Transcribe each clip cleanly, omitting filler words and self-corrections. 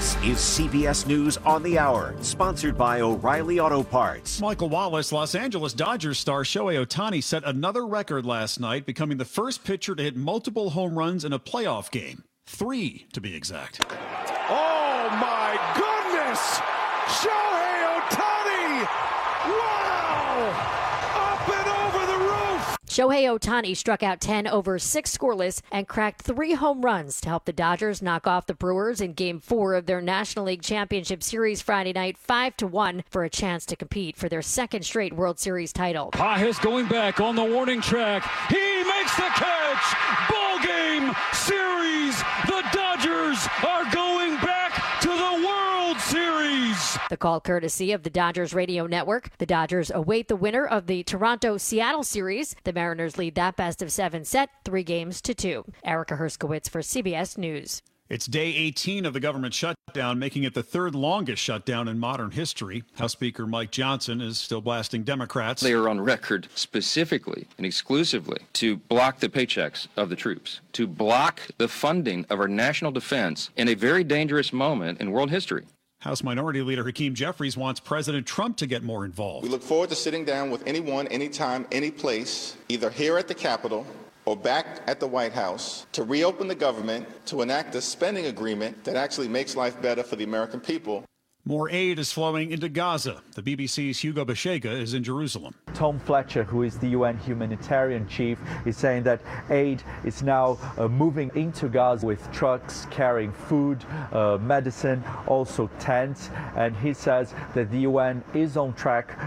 This is CBS News on the Hour, sponsored by O'Reilly Auto Parts. Michael Wallace, Los Angeles Dodgers star Shohei Ohtani set another record last night, becoming the first pitcher to hit multiple home runs in a playoff game. 3, to be exact. Oh, my goodness! Shohei Ohtani! Wow! Up and over the roof! Shohei Ohtani struck out 10 over 6 scoreless and cracked 3 home runs to help the Dodgers knock off the Brewers in Game 4 of their National League Championship Series Friday night 5-1 for a chance to compete for their second straight World Series title. Pages going back on the warning track. He makes the catch! Ball game! Series! The Dodgers are going back to the World Series! The call courtesy of the Dodgers radio network. The Dodgers await the winner of the Toronto-Seattle series. The Mariners lead that best-of-7 set, 3-2. Erica Herskowitz for CBS News. It's day 18 of the government shutdown, making it the third longest shutdown in modern history. House Speaker Mike Johnson is still blasting Democrats. They are on record specifically and exclusively to block the paychecks of the troops, to block the funding of our national defense in a very dangerous moment in world history. House Minority Leader Hakeem Jeffries wants President Trump to get more involved. We look forward to sitting down with anyone, anytime, any place, either here at the Capitol or back at the White House, to reopen the government, to enact a spending agreement that actually makes life better for the American people. More aid is flowing into Gaza. The BBC's Hugo Bashega is in Jerusalem. Tom Fletcher, who is the UN humanitarian chief, is saying that aid is now moving into Gaza with trucks carrying food, medicine, also tents. And he says that the UN is on track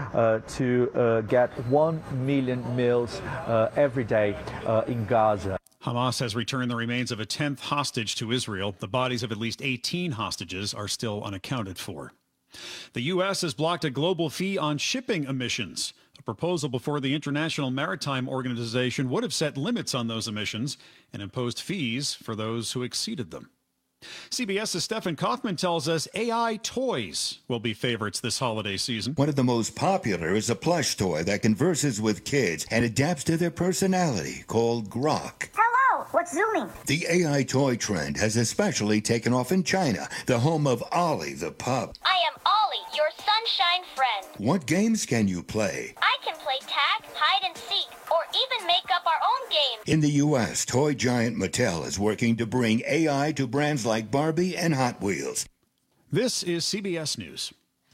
to get 1 million meals every day in Gaza. Hamas has returned the remains of a 10th hostage to Israel. The bodies of at least 18 hostages are still unaccounted for. The U.S. has blocked a global fee on shipping emissions. A proposal before the International Maritime Organization would have set limits on those emissions and imposed fees for those who exceeded them. CBS's Stephen Kaufman tells us AI toys will be favorites this holiday season. One of the most popular is a plush toy that converses with kids and adapts to their personality, called Grok. Hello, what's zooming? The AI toy trend has especially taken off in China, the home of Ollie the pup. I am Ollie, your sunshine friend. What games can you play? I can play tag, hide and seek, or even make up our own game. In the U.S., toy giant Mattel is working to bring AI to brands like Barbie and Hot Wheels. This is CBS News.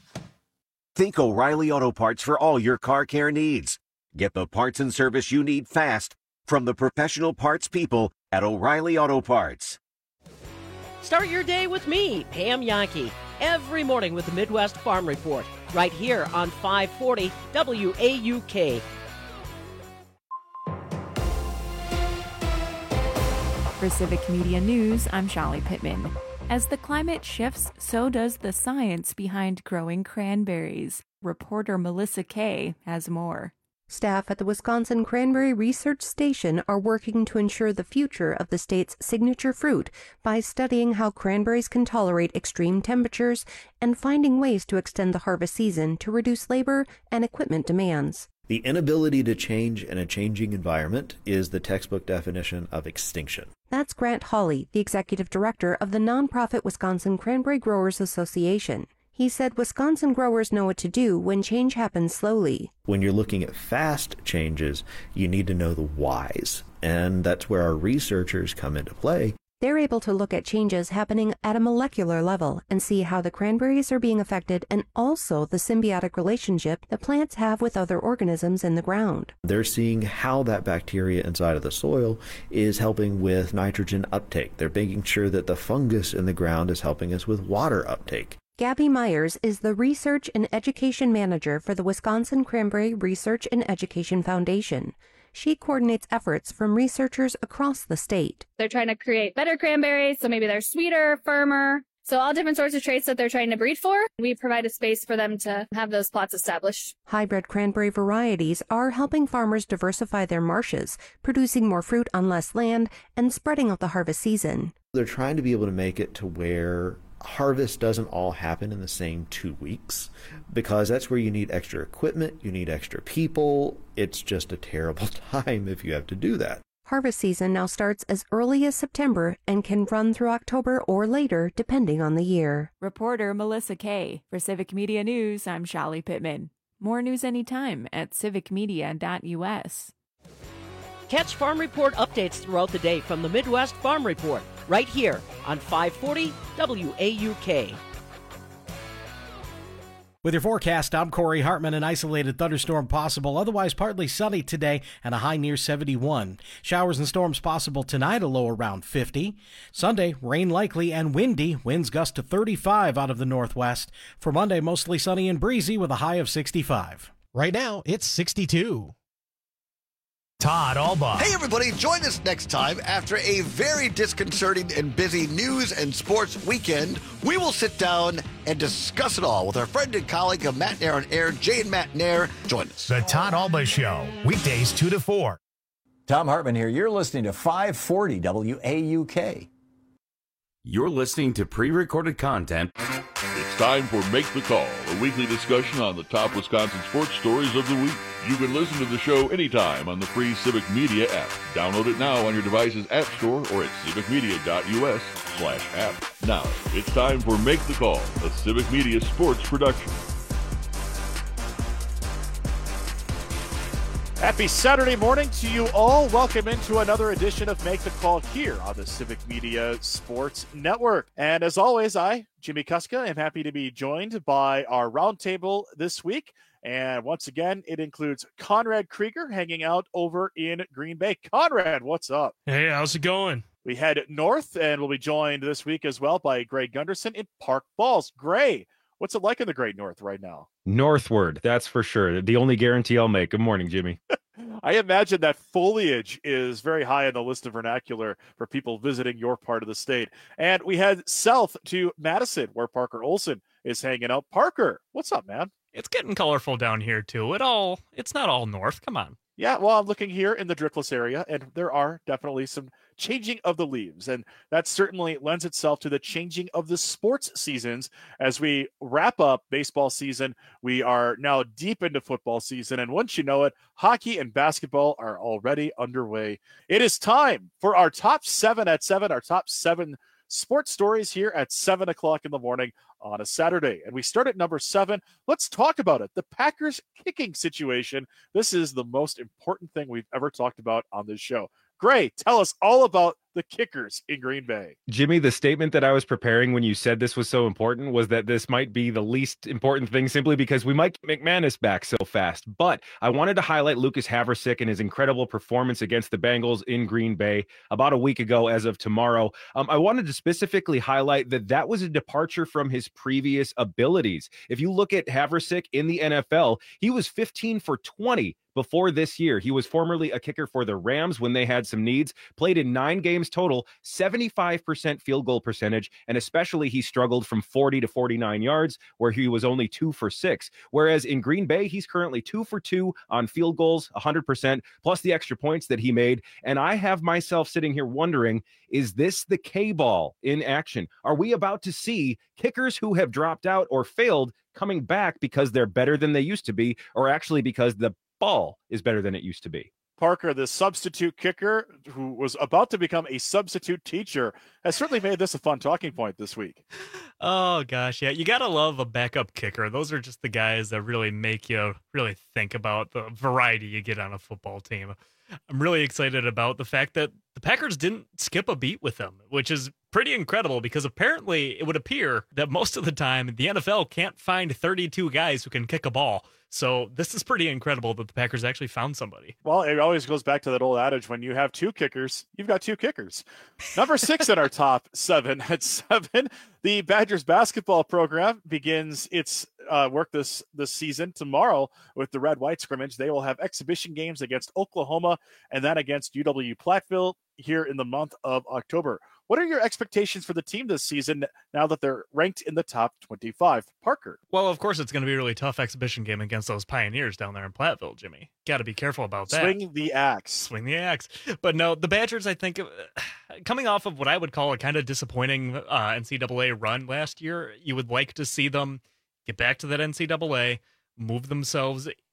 Think O'Reilly Auto Parts for all your car care needs. Get the parts and service you need fast from the professional parts people at O'Reilly Auto Parts. Start your day with me, Pam Yankee, every morning with the Midwest Farm Report, right here on 540 WAUK. For Civic Media News, I'm Shallie Pittman. As the climate shifts, so does the science behind growing cranberries. Reporter Melissa Kay has more. Staff at the Wisconsin Cranberry Research Station are working to ensure the future of the state's signature fruit by studying how cranberries can tolerate extreme temperatures and finding ways to extend the harvest season to reduce labor and equipment demands. The inability to change in a changing environment is the textbook definition of extinction. That's Grant Hawley, the executive director of the nonprofit Wisconsin Cranberry Growers Association. He said Wisconsin growers know what to do when change happens slowly. When you're looking at fast changes, you need to know the whys, and that's where our researchers come into play. They're able to look at changes happening at a molecular level and see how the cranberries are being affected and also the symbiotic relationship the plants have with other organisms in the ground. They're seeing how that bacteria inside of the soil is helping with nitrogen uptake. They're making sure that the fungus in the ground is helping us with water uptake. Gabby Myers is the Research and Education Manager for the Wisconsin Cranberry Research and Education Foundation. She coordinates efforts from researchers across the state. They're trying to create better cranberries, so maybe they're sweeter, firmer. So all different sorts of traits that they're trying to breed for. We provide a space for them to have those plots established. Hybrid cranberry varieties are helping farmers diversify their marshes, producing more fruit on less land and spreading out the harvest season. They're trying to be able to make it to where harvest doesn't all happen in the same 2 weeks, because that's where you need extra equipment, you need extra people. It's just a terrible time if you have to do that. Harvest season now starts as early as September and can run through October or later, depending on the year. Reporter Melissa Kay. For Civic Media News, I'm Shallie Pittman. More news anytime at civicmedia.us. Catch Farm Report updates throughout the day from the Midwest Farm Report, right here on 540 WAUK. With your forecast, I'm Corey Hartman. An isolated thunderstorm possible, otherwise partly sunny today and a high near 71. Showers and storms possible tonight, a low around 50. Sunday, rain likely and windy. Winds gust to 35 out of the northwest. For Monday, mostly sunny and breezy with a high of 65. Right now, it's 62. Todd Alba. Hey, everybody, join us next time. After a very disconcerting and busy news and sports weekend, we will sit down and discuss it all with our friend and colleague of Matt Nair on Air, Jay and Matt Nair. Join us. The Todd Alba Show, weekdays 2 to 4. Tom Hartman here. You're listening to 540 WAUK. You're listening to pre-recorded content. It's time for Make the Call, a weekly discussion on the top Wisconsin sports stories of the week. You can listen to the show anytime on the free Civic Media app. Download it now on your device's app store or at civicmedia.us/app. Now, it's time for Make the Call, a Civic Media sports production. Happy Saturday morning to you all. Welcome into another edition of Make the Call here on the Civic Media Sports Network. And as always, I, Jimmy Kuska, am happy to be joined by our roundtable this week. And once again, it includes Conrad Krieger hanging out over in Green Bay. Conrad, what's up? Hey, how's it going? We head north and we'll be joined this week as well by Gray Gunderson in Park Falls. Gray, what's it like in the Great North right now? Northward, that's for sure. The only guarantee I'll make. Good morning, Jimmy. I imagine that foliage is very high on the list of vernacular for people visiting your part of the state. And we head south to Madison, where Parker Olson is hanging out. Parker, what's up, man? It's getting colorful down here, too. It's not all north. Come on. Yeah, well, I'm looking here in the Drickless area, and there are definitely some changing of the leaves, and that certainly lends itself to the changing of the sports seasons. As we wrap up baseball season, we are now deep into football season, and once you know it, hockey and basketball are already underway. It is time for our top 7 at 7, our top 7 sports stories here at 7 o'clock in the morning on a Saturday. And we start at number 7. Let's talk about it. The Packers kicking situation. This is the most important thing we've ever talked about on this show. Gray, tell us all about the kickers in Green Bay. Jimmy, the statement that I was preparing when you said this was so important was that this might be the least important thing simply because we might get McManus back so fast. But I wanted to highlight Lucas Havrisik and his incredible performance against the Bengals in Green Bay about a week ago as of tomorrow. I wanted to specifically highlight that was a departure from his previous abilities. If you look at Havrisik in the NFL, he was 15 for 20 before this year. He was formerly a kicker for the Rams when they had some needs, played in 9 games total, 75% field goal percentage, and especially he struggled from 40 to 49 yards, where he was only 2 for 6. Whereas in Green Bay, he's currently 2 for 2 on field goals, 100%, plus the extra points that he made. And I have myself sitting here wondering, is this the K-ball in action? Are we about to see kickers who have dropped out or failed coming back because they're better than they used to be, or actually because the ball is better than it used to be? Parker, the substitute kicker who was about to become a substitute teacher, has certainly made this a fun talking point this week. Oh, gosh, yeah. You got to love a backup kicker. Those are just the guys that really make you really think about the variety you get on a football team. I'm really excited about the fact that the Packers didn't skip a beat with them, which is pretty incredible because apparently it would appear that most of the time the NFL can't find 32 guys who can kick a ball. So this is pretty incredible that the Packers actually found somebody. Well, it always goes back to that old adage, when you have 2 kickers, you've got 2 kickers. Number 6 in our top 7 at 7, the Badgers basketball program begins its work this season tomorrow with the red-white scrimmage. They will have exhibition games against Oklahoma and then against UW-Platteville here in the month of October. What are your expectations for the team this season now that they're ranked in the top 25? Parker? Well, of course, it's going to be a really tough exhibition game against those Pioneers down there in Platteville, Jimmy. Got to be careful about that. Swing the axe. Swing the axe. But no, the Badgers, I think, coming off of what I would call a kind of disappointing NCAA run last year, you would like to see them get back to that NCAA, move themselves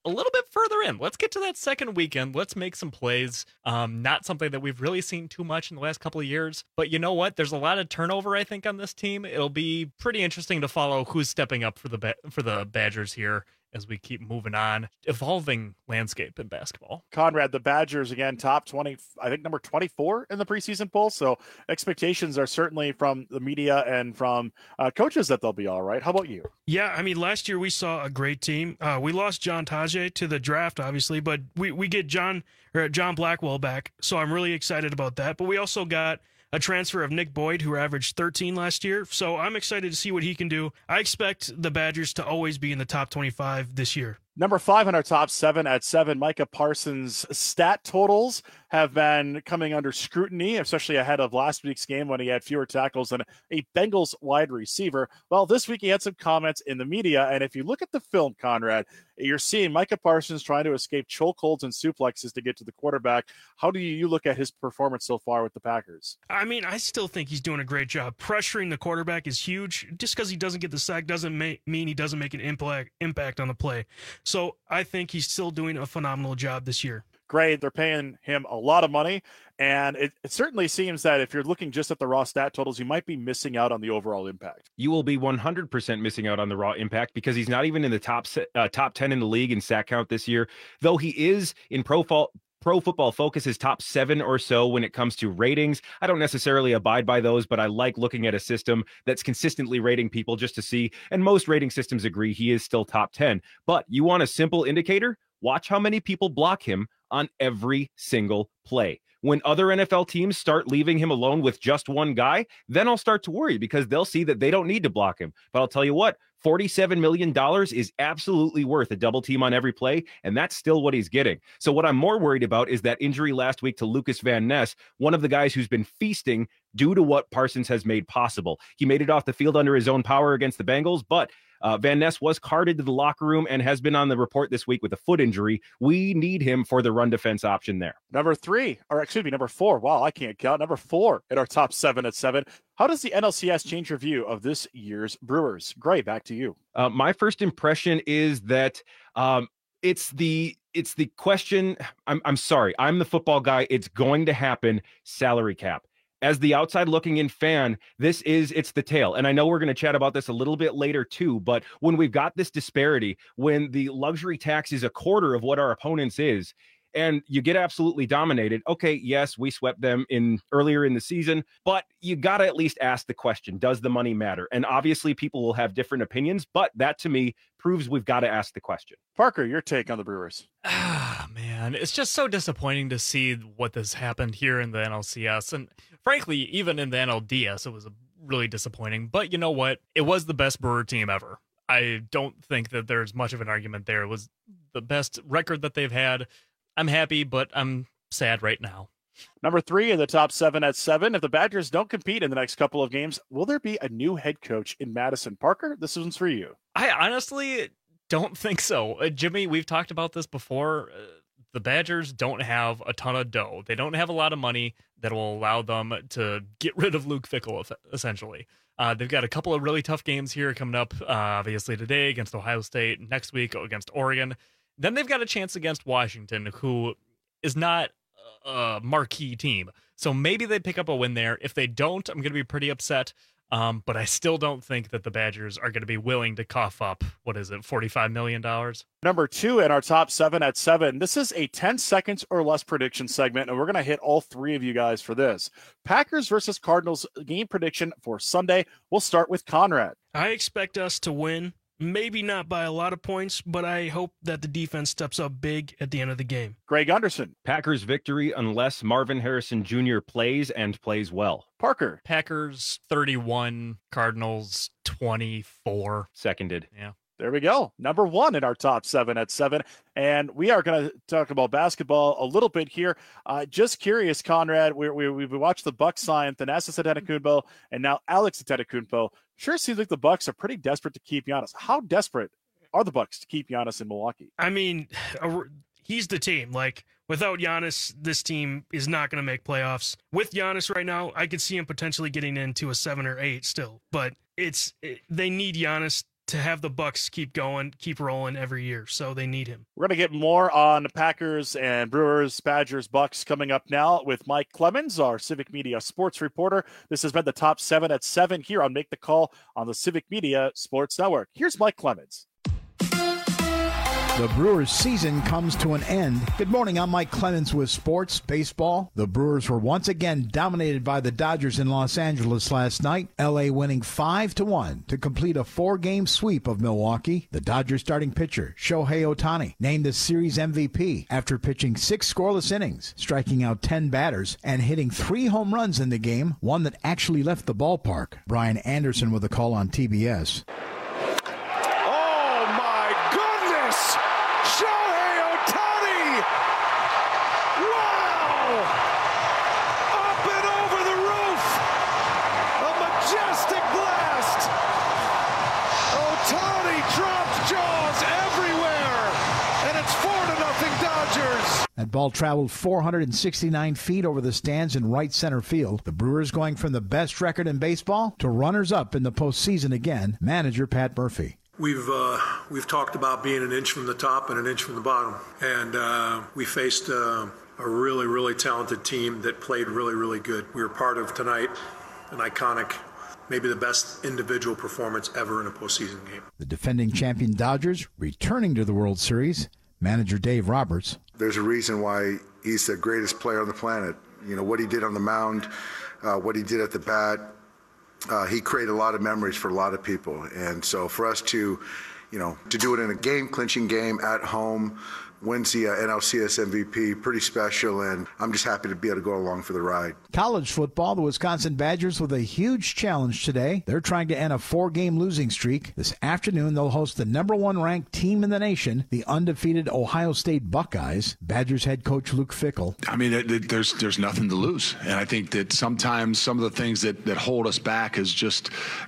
a little bit further in. Let's get to that second weekend. Let's make some plays. Not something that we've really seen too much in the last couple of years. But you know what? There's a lot of turnover, I think, on this team. It'll be pretty interesting to follow who's stepping up for the Badgers here as we keep moving on. Evolving landscape in basketball. Conrad, the Badgers, again, top 20, I think number 24 in the preseason poll. So expectations are certainly from the media and from coaches that they'll be all right. How about you? Yeah, I mean, last year we saw a great team. We lost John Tajay to the draft, obviously, but we get John Blackwell back. So I'm really excited about that. But we also got a transfer of Nick Boyd, who averaged 13 last year. So I'm excited to see what he can do. I expect the Badgers to always be in the top 25 this year. Number 5 on our top 7 at 7, Micah Parsons' stat totals have been coming under scrutiny, especially ahead of last week's game when he had fewer tackles than a Bengals wide receiver. Well, this week he had some comments in the media, and if you look at the film, Conrad, you're seeing Micah Parsons trying to escape chokeholds and suplexes to get to the quarterback. How do you look at his performance so far with the Packers? I mean, I still think he's doing a great job. Pressuring the quarterback is huge. Just because he doesn't get the sack doesn't mean he doesn't make an impact on the play. So I think he's still doing a phenomenal job this year. Great. They're paying him a lot of money. And it certainly seems that if you're looking just at the raw stat totals, you might be missing out on the overall impact. You will be 100% missing out on the raw impact because he's not even in the top 10 in the league in sack count this year, though he is in Pro Football Focus's top 7 or so when it comes to ratings. I don't necessarily abide by those, but I like looking at a system that's consistently rating people just to see. And most rating systems agree he is still top 10. But you want a simple indicator? Watch how many people block him on every single play. When other NFL teams start leaving him alone with just one guy, then I'll start to worry because they'll see that they don't need to block him. But I'll tell you what, $47 million is absolutely worth a double team on every play, and that's still what he's getting. So what I'm more worried about is that injury last week to Lucas Van Ness, one of the guys who's been feasting due to what Parsons has made possible. He made it off the field under his own power against the Bengals, but Van Ness was carted to the locker room and has been on the report this week with a foot injury. We need him for the run defense option there. Number 4. Wow, I can't count. Number 4 in our top 7 at 7. How does the NLCS change your view of this year's Brewers? Gray, back to you. My first impression is that it's the question. I'm sorry. I'm the football guy. It's going to happen. Salary cap. As the outside looking in fan, it's the tale. And I know we're going to chat about this a little bit later too, but when we've got this disparity, when the luxury tax is a quarter of what our opponents is, and you get absolutely dominated. Okay, yes, we swept them earlier in the season, but you got to at least ask the question, does the money matter? And obviously people will have different opinions, but that to me proves we've got to ask the question. Parker, your take on the Brewers. Man, it's just so disappointing to see what has happened here in the NLCS. And frankly, even in the NLDS, it was really disappointing. But you know what? It was the best Brewer team ever. I don't think that there's much of an argument there. It was the best record that they've had. I'm happy, but I'm sad right now. Number 3 in the top 7 at 7. If the Badgers don't compete in the next couple of games, will there be a new head coach in Madison? Parker, this one's for you. I honestly don't think so. Jimmy, we've talked about this before. The Badgers don't have a ton of dough. They don't have a lot of money that will allow them to get rid of Luke Fickell, essentially. They've got a couple of really tough games here coming up, obviously today against Ohio State, next week against Oregon. Then they've got a chance against Washington, who is not a marquee team. So maybe they pick up a win there. If they don't, I'm going to be pretty upset. But I still don't think that the Badgers are going to be willing to cough up, $45 million? Number 2 in our top 7 at 7. This is a 10 seconds or less prediction segment, and we're going to hit all 3 of you guys for this. Packers versus Cardinals game prediction for Sunday. We'll start with Conrad. I expect us to win. Maybe not by a lot of points, but I hope that the defense steps up big at the end of the game. Greg Anderson. Packers victory unless Marvin Harrison Jr. plays and plays well. Parker. Packers 31, Cardinals 24. Seconded. Yeah. There we go. Number 1 in our top 7 at 7. And we are going to talk about basketball a little bit here. Just curious, Conrad, we've watched the Bucks sign Thanasis Antetokounmpo and now Alex Antetokounmpo. Sure seems like the Bucks are pretty desperate to keep Giannis. How desperate are the Bucks to keep Giannis in Milwaukee? I mean, he's the team. Like, without Giannis, this team is not going to make playoffs. With Giannis right now, I could see him potentially getting into a 7 or 8 still. But they need Giannis to have the Bucks keep going, keep rolling every year. So they need him. We're going to get more on Packers and Brewers, Badgers, Bucks coming up now with Mike Clemens, our Civic Media sports reporter. This has been the Top 7 at 7 here on Make the Call on the Civic Media Sports Network. Here's Mike Clemens. The Brewers season comes to an end. Good morning, I'm Mike Clemens with Sports Baseball. The Brewers were once again dominated by the Dodgers in Los Angeles last night. LA winning 5-1 to complete a 4-game sweep of Milwaukee. The Dodgers starting pitcher, Shohei Ohtani, named the series MVP after pitching 6 scoreless innings, striking out 10 batters, and hitting 3 home runs in the game, one that actually left the ballpark. Brian Anderson with a call on TBS. That ball traveled 469 feet over the stands in right center field. The Brewers going from the best record in baseball to runners-up in the postseason again. Manager Pat Murphy. We've talked about being an inch from the top and an inch from the bottom, and we faced a really, really talented team that played really, really good. We were part of tonight an iconic, maybe the best individual performance ever in a postseason game. The defending champion Dodgers returning to the World Series. Manager Dave Roberts. There's a reason why he's the greatest player on the planet. You know, what he did on the mound, what he did at the bat, he created a lot of memories for a lot of people. And so for us to do it in a game-clinching game at home, wins the NLCS MVP, pretty special, and I'm just happy to be able to go along for the ride. College football, the Wisconsin Badgers with a huge challenge today. They're trying to end a 4-game losing streak. This afternoon, they'll host the number 1 ranked team in the nation, the undefeated Ohio State Buckeyes. Badgers head coach Luke Fickell. I mean, there's nothing to lose, and I think that sometimes some of the things that hold us back is just,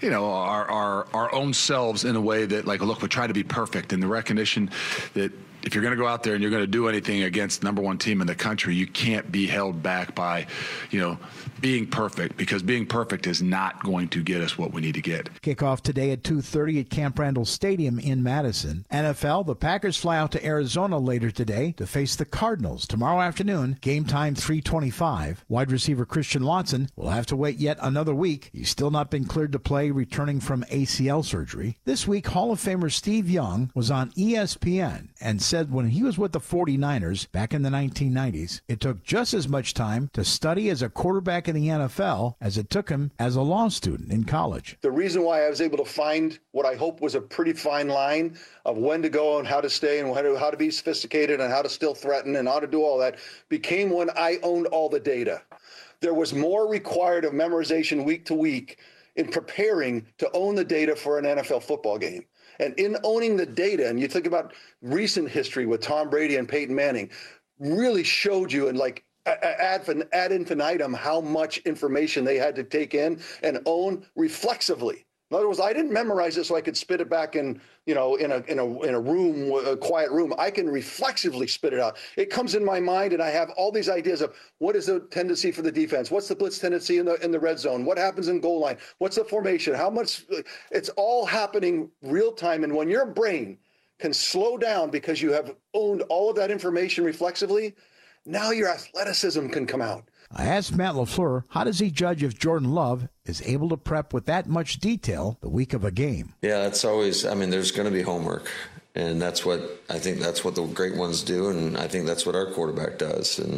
our own selves in a way that, like, look, we try to be perfect, and the recognition that if you're going to go out there and you're going to do anything against the number 1 team in the country, you can't be held back by, being perfect, because being perfect is not going to get us what we need to get. Kickoff today at 2:30 at Camp Randall Stadium in Madison. NFL, the Packers fly out to Arizona later today to face the Cardinals tomorrow afternoon. Game time 3:25. Wide receiver Christian Watson will have to wait yet another week. He's still not been cleared to play, returning from ACL surgery. This week, Hall of Famer Steve Young was on ESPN and said when he was with the 49ers back in the 1990s, it took just as much time to study as a quarterback in the NFL as it took him as a law student in college. The reason why I was able to find what I hope was a pretty fine line of when to go and how to stay and how to be sophisticated and how to still threaten and how to do all that became when I owned all the data. There was more required of memorization week to week in preparing to own the data for an NFL football game. And in owning the data, and you think about recent history with Tom Brady and Peyton Manning, really showed you in like ad infinitum how much information they had to take in and own reflexively. In other words, I didn't memorize it so I could spit it back in a room, a quiet room. I can reflexively spit it out. It comes in my mind, and I have all these ideas of what is the tendency for the defense, what's the blitz tendency in the red zone, what happens in goal line, what's the formation, how much. It's all happening real time, and when your brain can slow down because you have owned all of that information reflexively, now your athleticism can come out. I asked Matt LaFleur, how does he judge if Jordan Love is able to prep with that much detail the week of a game? Yeah, that's always, there's going to be homework. And that's what the great ones do. And I think that's what our quarterback does. And,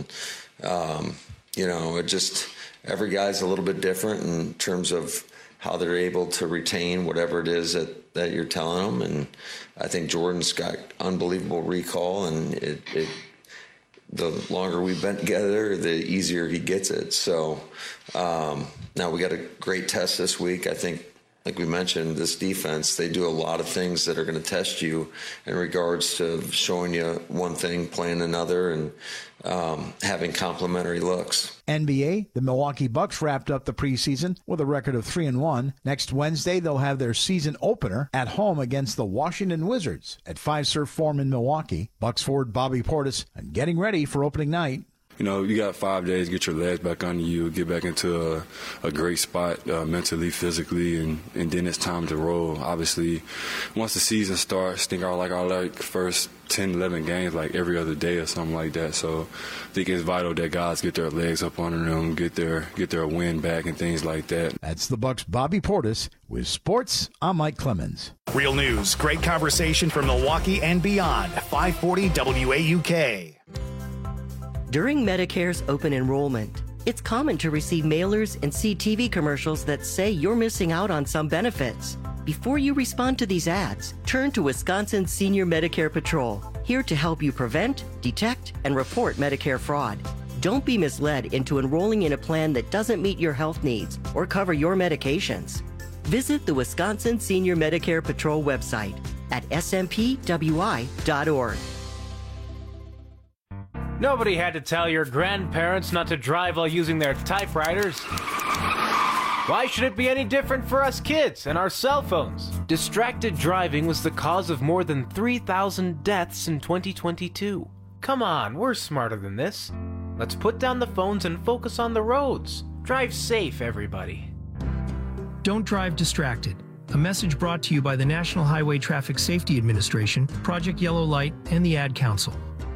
every guy's a little bit different in terms of how they're able to retain whatever it is that you're telling them. And I think Jordan's got unbelievable recall, and the longer we've been together, the easier he gets it. So now we got a great test this week. I think, like we mentioned, this defense, they do a lot of things that are going to test you in regards to showing you one thing, playing another, and having complementary looks. NBA, the Milwaukee Bucks wrapped up the preseason with a record of 3-1. Next Wednesday, they'll have their season opener at home against the Washington Wizards at Fiserv Forum in Milwaukee. Bucks forward Bobby Portis and getting ready for opening night. you got 5 days, get your legs back under you, get back into a great spot mentally, physically, and then it's time to roll. Obviously, once the season starts, I think our first 10, 11 games like every other day or something like that. So I think it's vital that guys get their legs up under them, get their wind back and things like that. That's the Bucs' Bobby Portis with sports. I'm Mike Clemens. Real news, great conversation from Milwaukee and beyond. 540 WAUK. During Medicare's open enrollment, it's common to receive mailers and see TV commercials that say you're missing out on some benefits. Before you respond to these ads, turn to Wisconsin Senior Medicare Patrol, here to help you prevent, detect, and report Medicare fraud. Don't be misled into enrolling in a plan that doesn't meet your health needs or cover your medications. Visit the Wisconsin Senior Medicare Patrol website at smpwi.org. Nobody had to tell your grandparents not to drive while using their typewriters. Why should it be any different for us kids and our cell phones? Distracted driving was the cause of more than 3,000 deaths in 2022. Come on, we're smarter than this. Let's put down the phones and focus on the roads. Drive safe, everybody. Don't drive distracted. A message brought to you by the National Highway Traffic Safety Administration, Project Yellow Light, and the Ad Council.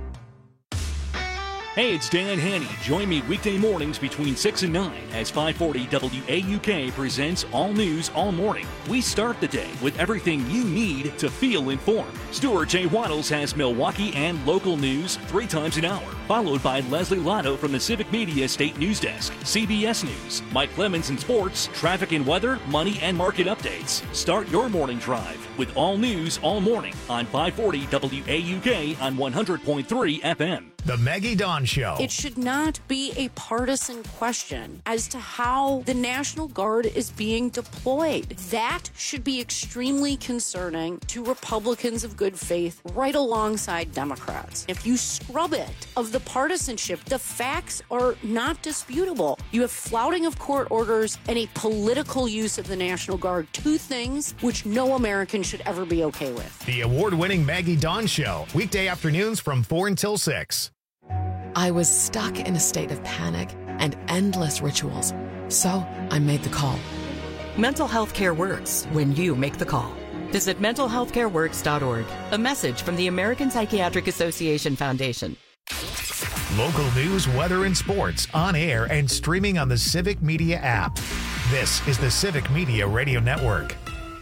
Hey, it's Dan Haney. Join me weekday mornings between 6 and 9 as 540 WAUK presents All News All Morning. We start the day with everything you need to feel informed. Stuart J. Waddles has Milwaukee and local news 3 times an hour, followed by Leslie Lotto from the Civic Media State News Desk, CBS News, Mike Clemens in sports, traffic and weather, money and market updates. Start your morning drive with All News All Morning on 540 WAUK on 100.3 FM. The Maggie Dawn Show. It should not be a partisan question as to how the National Guard is being deployed. That should be extremely concerning to Republicans of good faith right alongside Democrats. If you scrub it of the partisanship, the facts are not disputable. You have flouting of court orders and a political use of the National Guard, 2 things which no American should ever be okay with. The award-winning Maggie Dawn Show, weekday afternoons from 4 until 6. I was stuck in a state of panic and endless rituals, so I made the call. Mental health care works when you make the call. Visit mentalhealthcareworks.org. A message from the American Psychiatric Association Foundation. Local news, weather, and sports on air and streaming on the Civic Media app. This is the Civic Media Radio Network.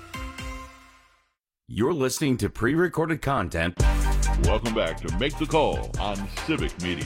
You're listening to pre-recorded content. Welcome back to Make the Call on Civic Media.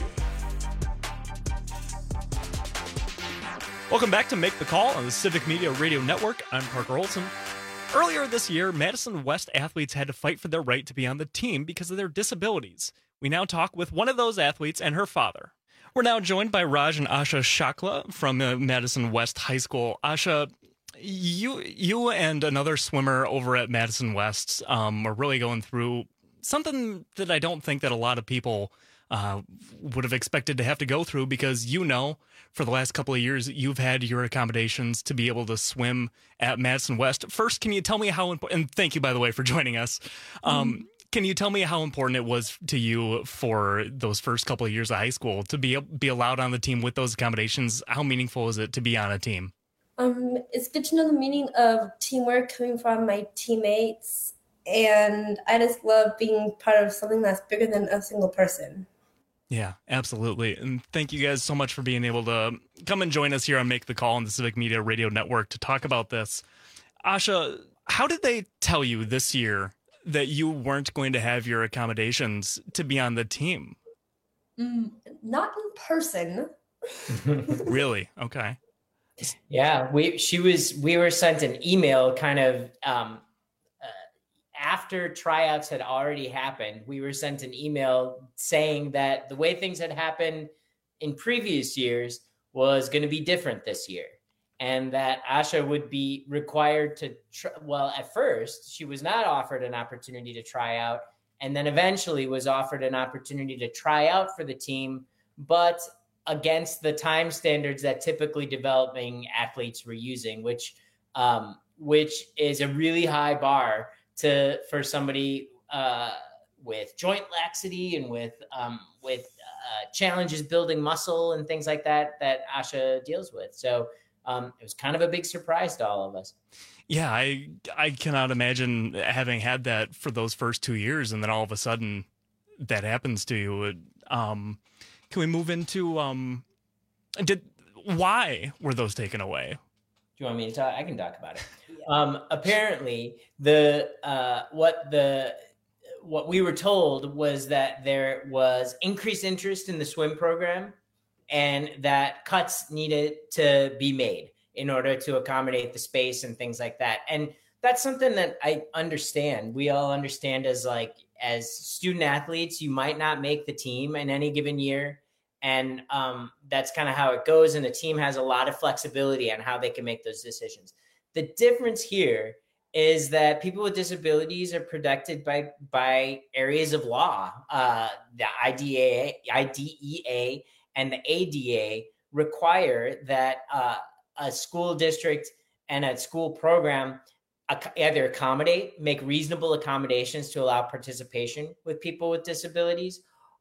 Welcome back to Make the Call on the Civic Media Radio Network. I'm Parker Olson. Earlier this year, Madison West athletes had to fight for their right to be on the team because of their disabilities. We now talk with one of those athletes and her father. We're now joined by Raj and Asha Shakla from Madison West High School. Asha, you and another swimmer over at Madison West are really going through something that I don't think that a lot of people would have expected to have to go through, because for the last couple of years you've had your accommodations to be able to swim at Madison West. First, can you tell me how important, and thank you by the way for joining us, can you tell me how important it was to you for those first couple of years of high school to be allowed on the team with those accommodations? How meaningful is it to be on a team? It's good to know the meaning of teamwork coming from my teammates. And I just love being part of something that's bigger than a single person. Yeah, absolutely. And thank you guys so much for being able to come and join us here on Make the Call on the Civic Media Radio Network to talk about this. Asha, how did they tell you this year that you weren't going to have your accommodations to be on the team? Not in person. Really? Okay. Yeah, we were sent an email kind of after tryouts had already happened. We were sent an email saying that the way things had happened in previous years was going to be different this year, and that Asha would be required to at first she was not offered an opportunity to try out, and then eventually was offered an opportunity to try out for the team, but against the time standards that typically developing athletes were using, which is a really high bar for somebody with joint laxity and with challenges building muscle and things like that Asha deals with. So it was kind of a big surprise to all of us. Yeah, I cannot imagine having had that for those first 2 years, and then all of a sudden that happens to you. Can we move into why were those taken away? Do you want me to talk? I can talk about it. Apparently, what we were told was that there was increased interest in the swim program, and that cuts needed to be made in order to accommodate the space and things like that. And that's something that I understand. We all understand as student athletes, you might not make the team in any given year. And that's kind of how it goes. And the team has a lot of flexibility on how they can make those decisions. The difference here is that people with disabilities are protected by areas of law. The IDEA and the ADA require that a school district and a school program either make reasonable accommodations to allow participation with people with disabilities,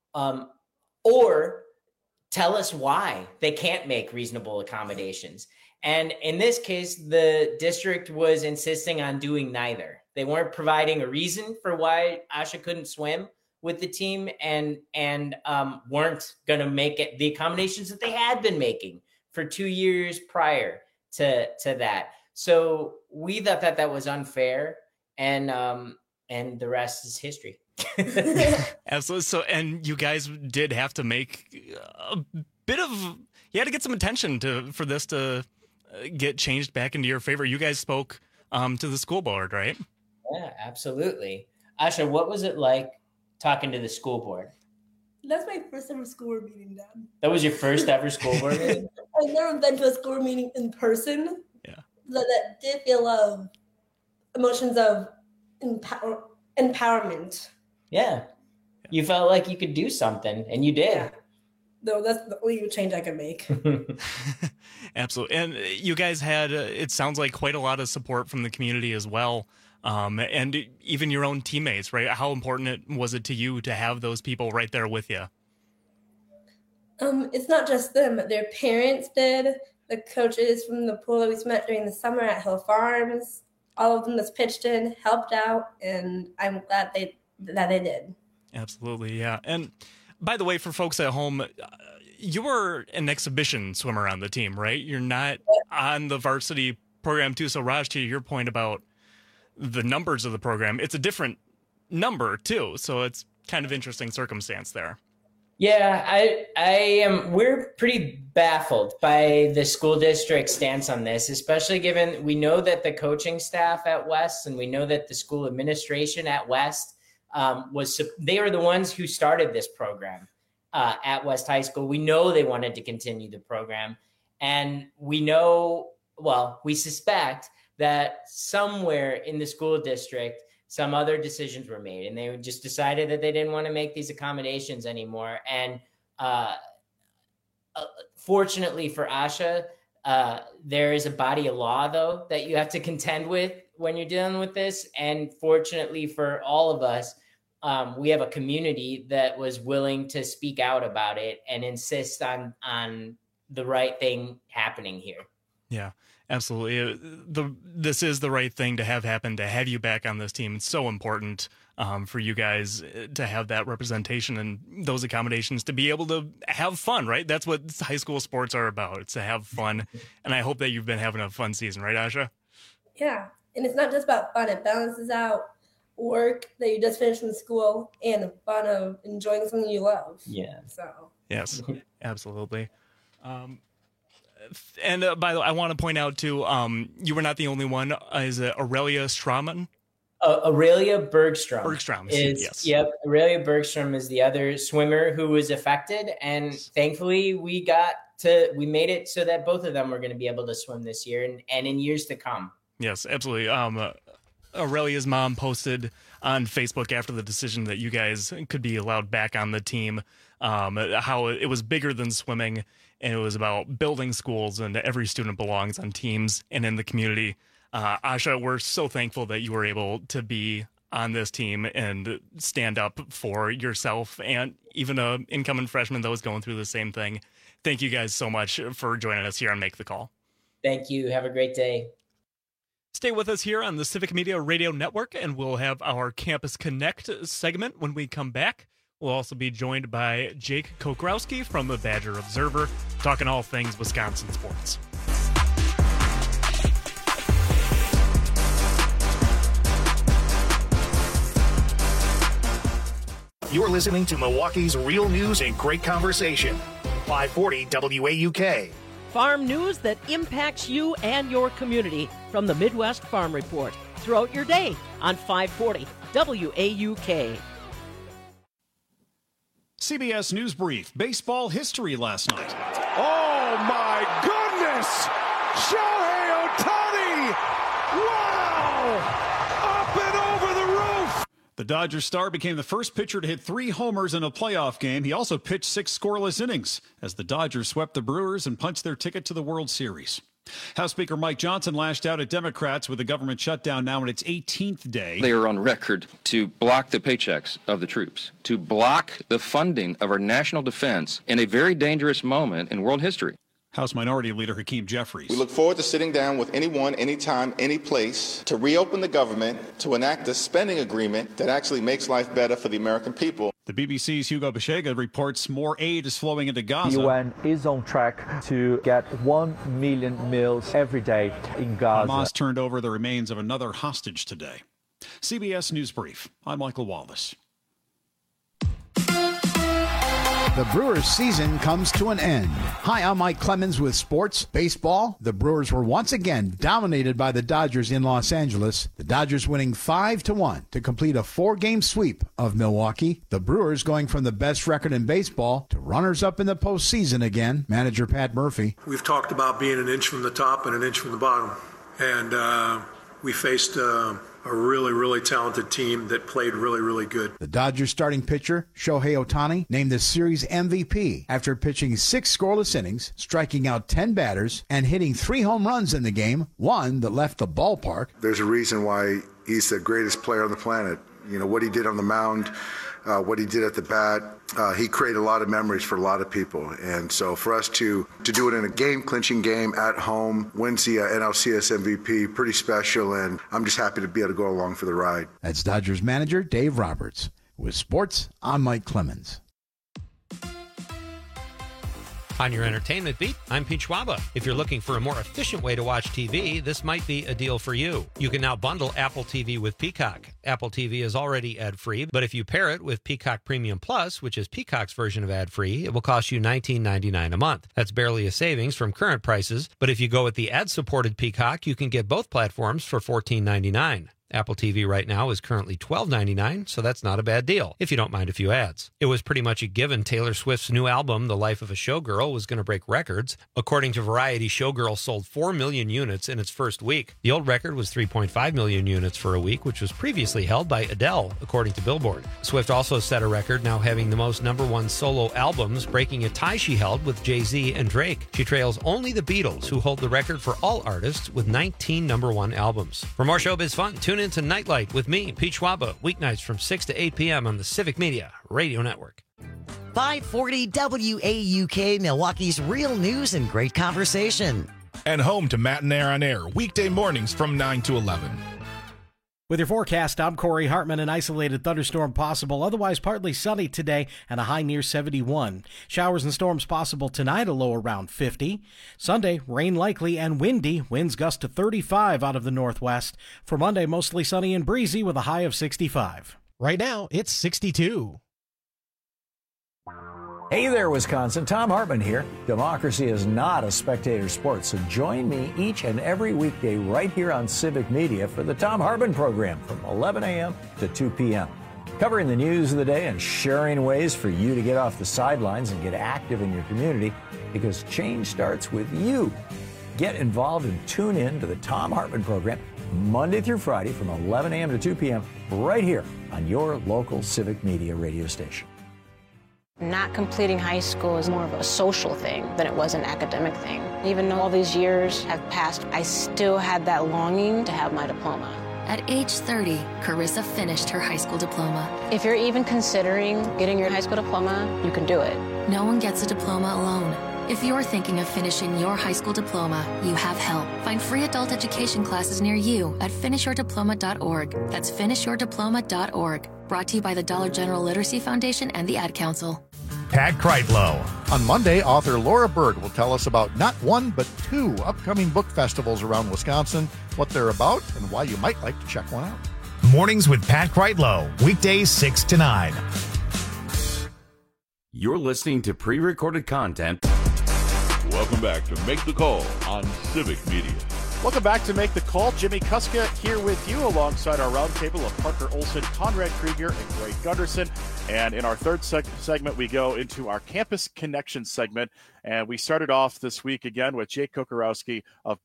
or tell us why they can't make reasonable accommodations. And in this case, the district was insisting on doing neither. They weren't providing a reason for why Asha couldn't swim with the team, and weren't going to make it the accommodations that they had been making for 2 years prior to that. So we thought that was unfair, and the rest is history. Absolutely. So, and you guys did have to make a bit of, you had to get some attention for this to get changed back into your favor. You guys spoke to the school board, right? Yeah, absolutely. Asha, what was it like talking to the school board? That's my first ever school board meeting, Dad. That was your first ever school board meeting? I've never been to a school board meeting in person. Yeah. That did feel emotions of empowerment. Yeah. You felt like you could do something, and you did. Yeah. No, that's the only change I can make. Absolutely. And you guys had, it sounds like, quite a lot of support from the community as well. And even your own teammates, right? How important was it to you to have those people right there with you? It's not just them, but their parents did. The coaches from the pool that we met during the summer at Hill Farms, all of them that's pitched in, helped out, and I'm glad they did. Absolutely, yeah. And by the way, for folks at home, you were an exhibition swimmer on the team, right? You're not on the varsity program too. So Raj, to your point about the numbers of the program, it's a different number too. So it's kind of interesting circumstance there. Yeah, I am. We're pretty baffled by the school district stance on this, especially given we know that the coaching staff at West and we know that the school administration at West they are the ones who started this program at West High School. We know they wanted to continue the program, and we suspect that somewhere in the school district, some other decisions were made, and they just decided that they didn't want to make these accommodations anymore. And fortunately for Asha, there is a body of law, though, that you have to contend with when you're dealing with this. And fortunately for all of us, we have a community that was willing to speak out about it and insist on the right thing happening here. Yeah. Absolutely. This is the right thing to have happen, to have you back on this team. It's so important for you guys to have that representation and those accommodations to be able to have fun, right? That's what high school sports are about. It's to have fun. And I hope that you've been having a fun season, right, Asha? Yeah. And it's not just about fun. It balances out work that you just finished in school and the fun of enjoying something you love. Yeah. So. Yes, absolutely. And by the way, I want to point out too, you were not the only one. Is it Aurelia Straumann? Aurelia Bergstrom. Yes. Yep. Aurelia Bergstrom is the other swimmer who was affected, and thankfully we made it so that both of them were going to be able to swim this year and in years to come. Yes, absolutely. Aurelia's mom posted on Facebook after the decision that you guys could be allowed back on the team, how it was bigger than swimming. And it was about building schools, and every student belongs on teams and in the community. Asha, we're so thankful that you were able to be on this team and stand up for yourself and even an incoming freshman that was going through the same thing. Thank you guys so much for joining us here on Make the Call. Thank you. Have a great day. Stay with us here on the Civic Media Radio Network, and we'll have our Campus Connect segment when we come back. We'll also be joined by Jake Kokrowski from the Badger Observer, talking all things Wisconsin sports. You're listening to Milwaukee's Real News and Great Conversation. 540 WAUK. Farm news that impacts you and your community from the Midwest Farm Report throughout your day on 540 WAUK. CBS News Brief. Baseball history last night. Oh, my goodness! Shohei Ohtani! Wow! Up and over the roof! The Dodgers star became the first pitcher to hit 3 homers in a playoff game. He also pitched 6 scoreless innings as the Dodgers swept the Brewers and punched their ticket to the World Series. House Speaker Mike Johnson lashed out at Democrats with the government shutdown now in its 18th day. They are on record to block the paychecks of the troops, to block the funding of our national defense in a very dangerous moment in world history. House Minority Leader Hakeem Jeffries. We look forward to sitting down with anyone, anytime, any place to reopen the government, to enact a spending agreement that actually makes life better for the American people. The BBC's Hugo Bashega reports more aid is flowing into Gaza. The UN is on track to get 1 million meals every day in Gaza. Hamas turned over the remains of another hostage today. CBS News Brief. I'm Michael Wallace. The Brewers' season comes to an end. Hi, I'm Mike Clemens with Sports Baseball. The Brewers were once again dominated by the Dodgers in Los Angeles. The Dodgers winning 5-1 to complete a 4-game sweep of Milwaukee. The Brewers going from the best record in baseball to runners-up in the postseason again. Manager Pat Murphy. We've talked about being an inch from the top and an inch from the bottom. And we faced a really, really talented team that played really, really good. The Dodgers starting pitcher, Shohei Ohtani, named the series MVP after pitching 6 scoreless innings, striking out 10 batters, and hitting 3 home runs in the game, one that left the ballpark. There's a reason why he's the greatest player on the planet. You know, what he did on the mound, what he did at the bat, he created a lot of memories for a lot of people. And so for us to do it in a game-clinching game at home, wins the NLCS MVP, pretty special, and I'm just happy to be able to go along for the ride. That's Dodgers manager Dave Roberts. With sports, I'm Mike Clemens. On your entertainment beat, I'm Pete Schwaba. If you're looking for a more efficient way to watch TV, this might be a deal for you. You can now bundle Apple TV with Peacock. Apple TV is already ad-free, but if you pair it with Peacock Premium Plus, which is Peacock's version of ad-free, it will cost you $19.99 a month. That's barely a savings from current prices, but if you go with the ad-supported Peacock, you can get both platforms for $14.99. Apple TV right now is currently $12.99, so that's not a bad deal, if you don't mind a few ads. It was pretty much a given Taylor Swift's new album, The Life of a Showgirl, was going to break records. According to Variety, Showgirl sold 4 million units in its first week. The old record was 3.5 million units for a week, which was previously held by Adele, according to Billboard. Swift also set a record, now having the most #1 solo albums, breaking a tie she held with Jay-Z and Drake. She trails only the Beatles, who hold the record for all artists with 19 #1 albums. For more showbiz fun, tune in to Nightlight with me, Pete Schwaba, weeknights from 6 to 8 p.m. on the Civic Media Radio Network. 540 WAUK, Milwaukee's Real News and Great Conversation. And home to Matt and Air on Air, weekday mornings from 9 to 11. With your forecast, I'm Corey Hartman. An isolated thunderstorm possible, otherwise partly sunny today and a high near 71. Showers and storms possible tonight, a low around 50. Sunday, rain likely and windy. Winds gust to 35 out of the northwest. For Monday, mostly sunny and breezy with a high of 65. Right now, it's 62. Hey there, Wisconsin. Tom Hartman here. Democracy is not a spectator sport, so join me each and every weekday right here on Civic Media for the Tom Hartman program from 11 a.m. to 2 p.m. Covering the news of the day and sharing ways for you to get off the sidelines and get active in your community, because change starts with you. Get involved and tune in to the Tom Hartman program Monday through Friday from 11 a.m. to 2 p.m. right here on your local Civic Media radio station. Not completing high school is more of a social thing than it was an academic thing. Even though all these years have passed, I still had that longing to have my diploma. At age 30, Carissa finished her high school diploma. If you're even considering getting your high school diploma, you can do it. No one gets a diploma alone. If you're thinking of finishing your high school diploma, you have help. Find free adult education classes near you at finishyourdiploma.org. That's finishyourdiploma.org. Brought to you by the Dollar General Literacy Foundation and the Ad Council. Pat Kreitlow. On Monday, author Laura Berg will tell us about not one, but 2 upcoming book festivals around Wisconsin, what they're about, and why you might like to check one out. Mornings with Pat Kreitlow, weekdays 6 to 9. You're listening to pre-recorded content. Welcome back to Make the Call on Civic Media. Welcome back to Make the Call. Jimmy Kuska here with you alongside our roundtable of Parker Olson, Conrad Krieger, and Greg Gunderson. And in our third segment, we go into our Campus Connection segment. And we started off this week again with Jake Kokorowski of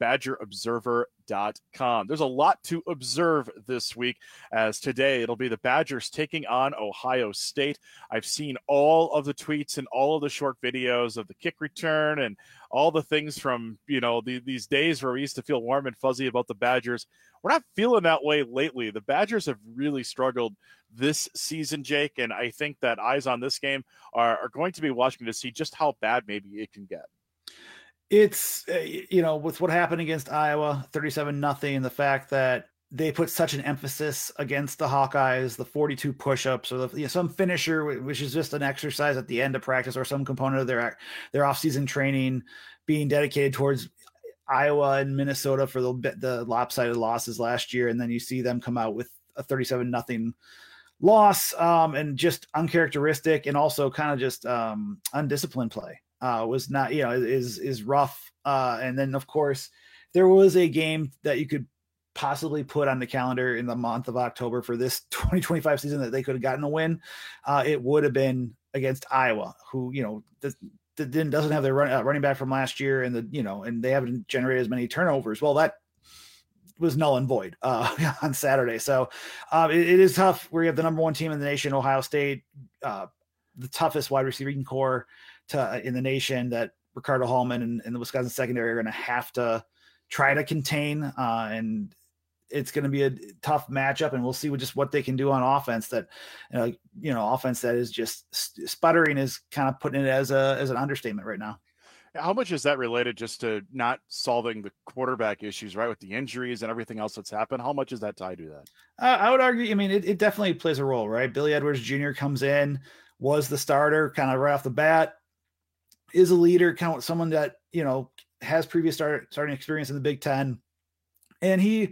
BadgerObserver.com. There's a lot to observe this week, as today it'll be the Badgers taking on Ohio State. I've seen all of the tweets and all of the short videos of the kick return and all the things from, these days where we used to feel warm and fuzzy about the Badgers. We're not feeling that way lately. The Badgers have really struggled this season, Jake, and I think that eyes on this game are going to be watching to see just how bad maybe it can get. It's, with what happened against Iowa, 37-0, the fact that they put such an emphasis against the Hawkeyes, the 42 push-ups or some finisher, which is just an exercise at the end of practice or some component of their off-season training being dedicated towards Iowa and Minnesota for the lopsided losses last year. And then you see them come out with a 37-0 loss, and just uncharacteristic and also kind of just undisciplined play was not, is rough. And then of course there was a game that you could possibly put on the calendar in the month of October for this 2025 season that they could have gotten a win. It would have been against Iowa, who, doesn't have their running back from last year, and and they haven't generated as many turnovers. Well, that was null and void on Saturday. So it is tough where you have the number 1 team in the nation, Ohio State, the toughest wide receiving core in the nation that Ricardo Hallman and the Wisconsin secondary are going to have to try to contain. And it's going to be a tough matchup, and we'll see what they can do on offense. That, offense that is just sputtering is kind of putting it as an understatement right now. How much is that related just to not solving the quarterback issues, right, with the injuries and everything else that's happened? How much is that tied to that? I would argue, it definitely plays a role, right? Billy Edwards Jr. comes in, was the starter kind of right off the bat, is a leader, kind of someone that, has previous starting experience in the Big Ten. And he,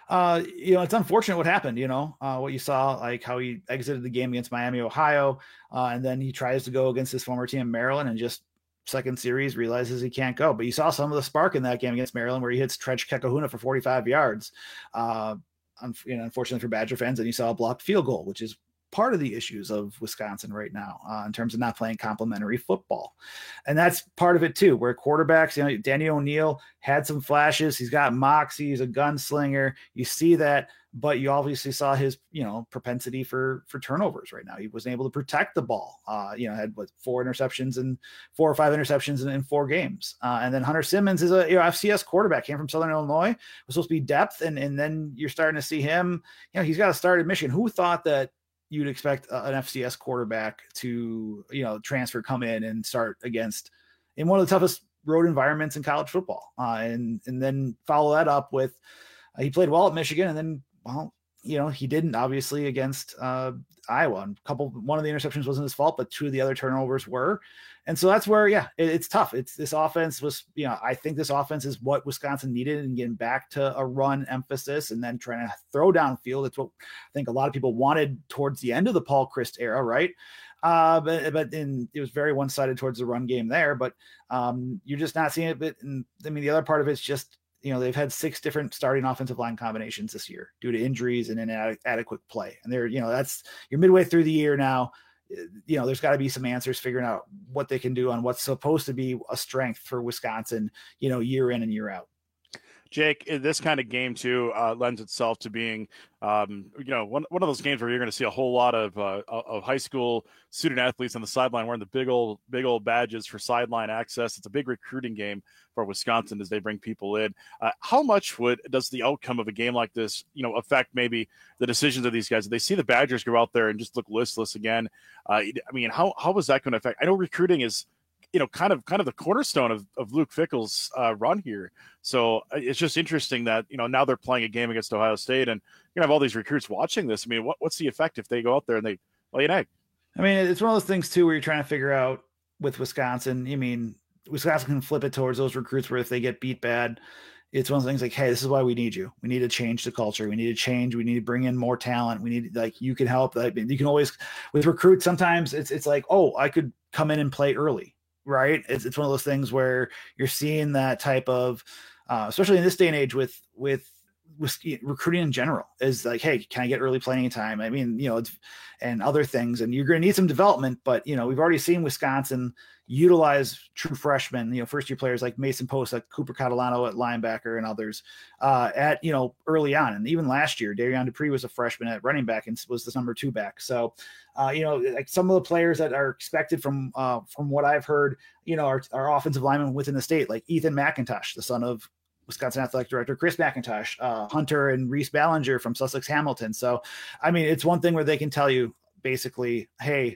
it's unfortunate what happened, what you saw, like how he exited the game against Miami, Ohio. And then he tries to go against his former team, Maryland, and just second series realizes he can't go. But you saw some of the spark in that game against Maryland where he hits Tretch Kekahuna for 45 yards. Unfortunately for Badger fans, and you saw a blocked field goal, which is part of the issues of Wisconsin right now in terms of not playing complementary football. And that's part of it too, where quarterbacks, Danny O'Neal had some flashes. He's got moxie. He's a gunslinger. You see that, but you obviously saw his, propensity for turnovers right now. He wasn't able to protect the ball. Had 4 interceptions and 4 or 5 interceptions in 4 games. And then Hunter Simmons is a FCS quarterback, came from Southern Illinois, was supposed to be depth. And then you're starting to see him, he's got to start at Michigan. Who thought that you'd expect an FCS quarterback to, transfer, come in and start in one of the toughest road environments in college football. And then follow that up with, he played well at Michigan, and then, he didn't obviously against Iowa. And one of the interceptions wasn't his fault, but 2 of the other turnovers were. And so that's where, it's tough. It's this offense was, I think this offense is what Wisconsin needed, and getting back to a run emphasis and then trying to throw downfield. It's what I think a lot of people wanted towards the end of the Paul Chryst era, right? But then it was very one-sided towards the run game there, but you're just not seeing it. And the other part of it's just, they've had 6 different starting offensive line combinations this year due to injuries and inadequate play. And they're, that's, you're midway through the year now. There's got to be some answers figuring out what they can do on what's supposed to be a strength for Wisconsin, year in and year out. Jake, this kind of game too lends itself to being, one of those games where you're going to see a whole lot of high school student athletes on the sideline wearing the big old badges for sideline access. It's a big recruiting game for Wisconsin as they bring people in. How much does the outcome of a game like this, affect maybe the decisions of these guys? If they see the Badgers go out there and just look listless again, how is that going to affect? I know recruiting is, kind of the cornerstone of Luke Fickell's run here. So it's just interesting that, now they're playing a game against Ohio State and you're gonna have all these recruits watching this. I mean, what's the effect if they go out there and they lay an egg? I mean, it's one of those things too, where you're trying to figure out with Wisconsin. I mean, Wisconsin can flip it towards those recruits where if they get beat bad, it's one of those things like, hey, this is why we need you. We need to change the culture. We need to change. We need to bring in more talent. We need, you can help. You can always, with recruits, sometimes it's like, oh, I could come in and play early. Right. It's one of those things where you're seeing that type of, especially in this day and age with recruiting in general, is like, hey, can I get early playing time? I mean, and other things, and you're going to need some development, but we've already seen Wisconsin utilize true freshmen, first year players like Mason Post, like Cooper Catalano at linebacker and others at early on. And even last year, Darian Dupree was a freshman at running back and was the number 2 back. So, like some of the players that are expected from what I've heard, are offensive linemen within the state, like Ethan McIntosh, the son of Wisconsin Athletic Director Chris McIntosh, Hunter and Reese Ballinger from Sussex Hamilton. So, I mean, it's one thing where they can tell you basically, hey,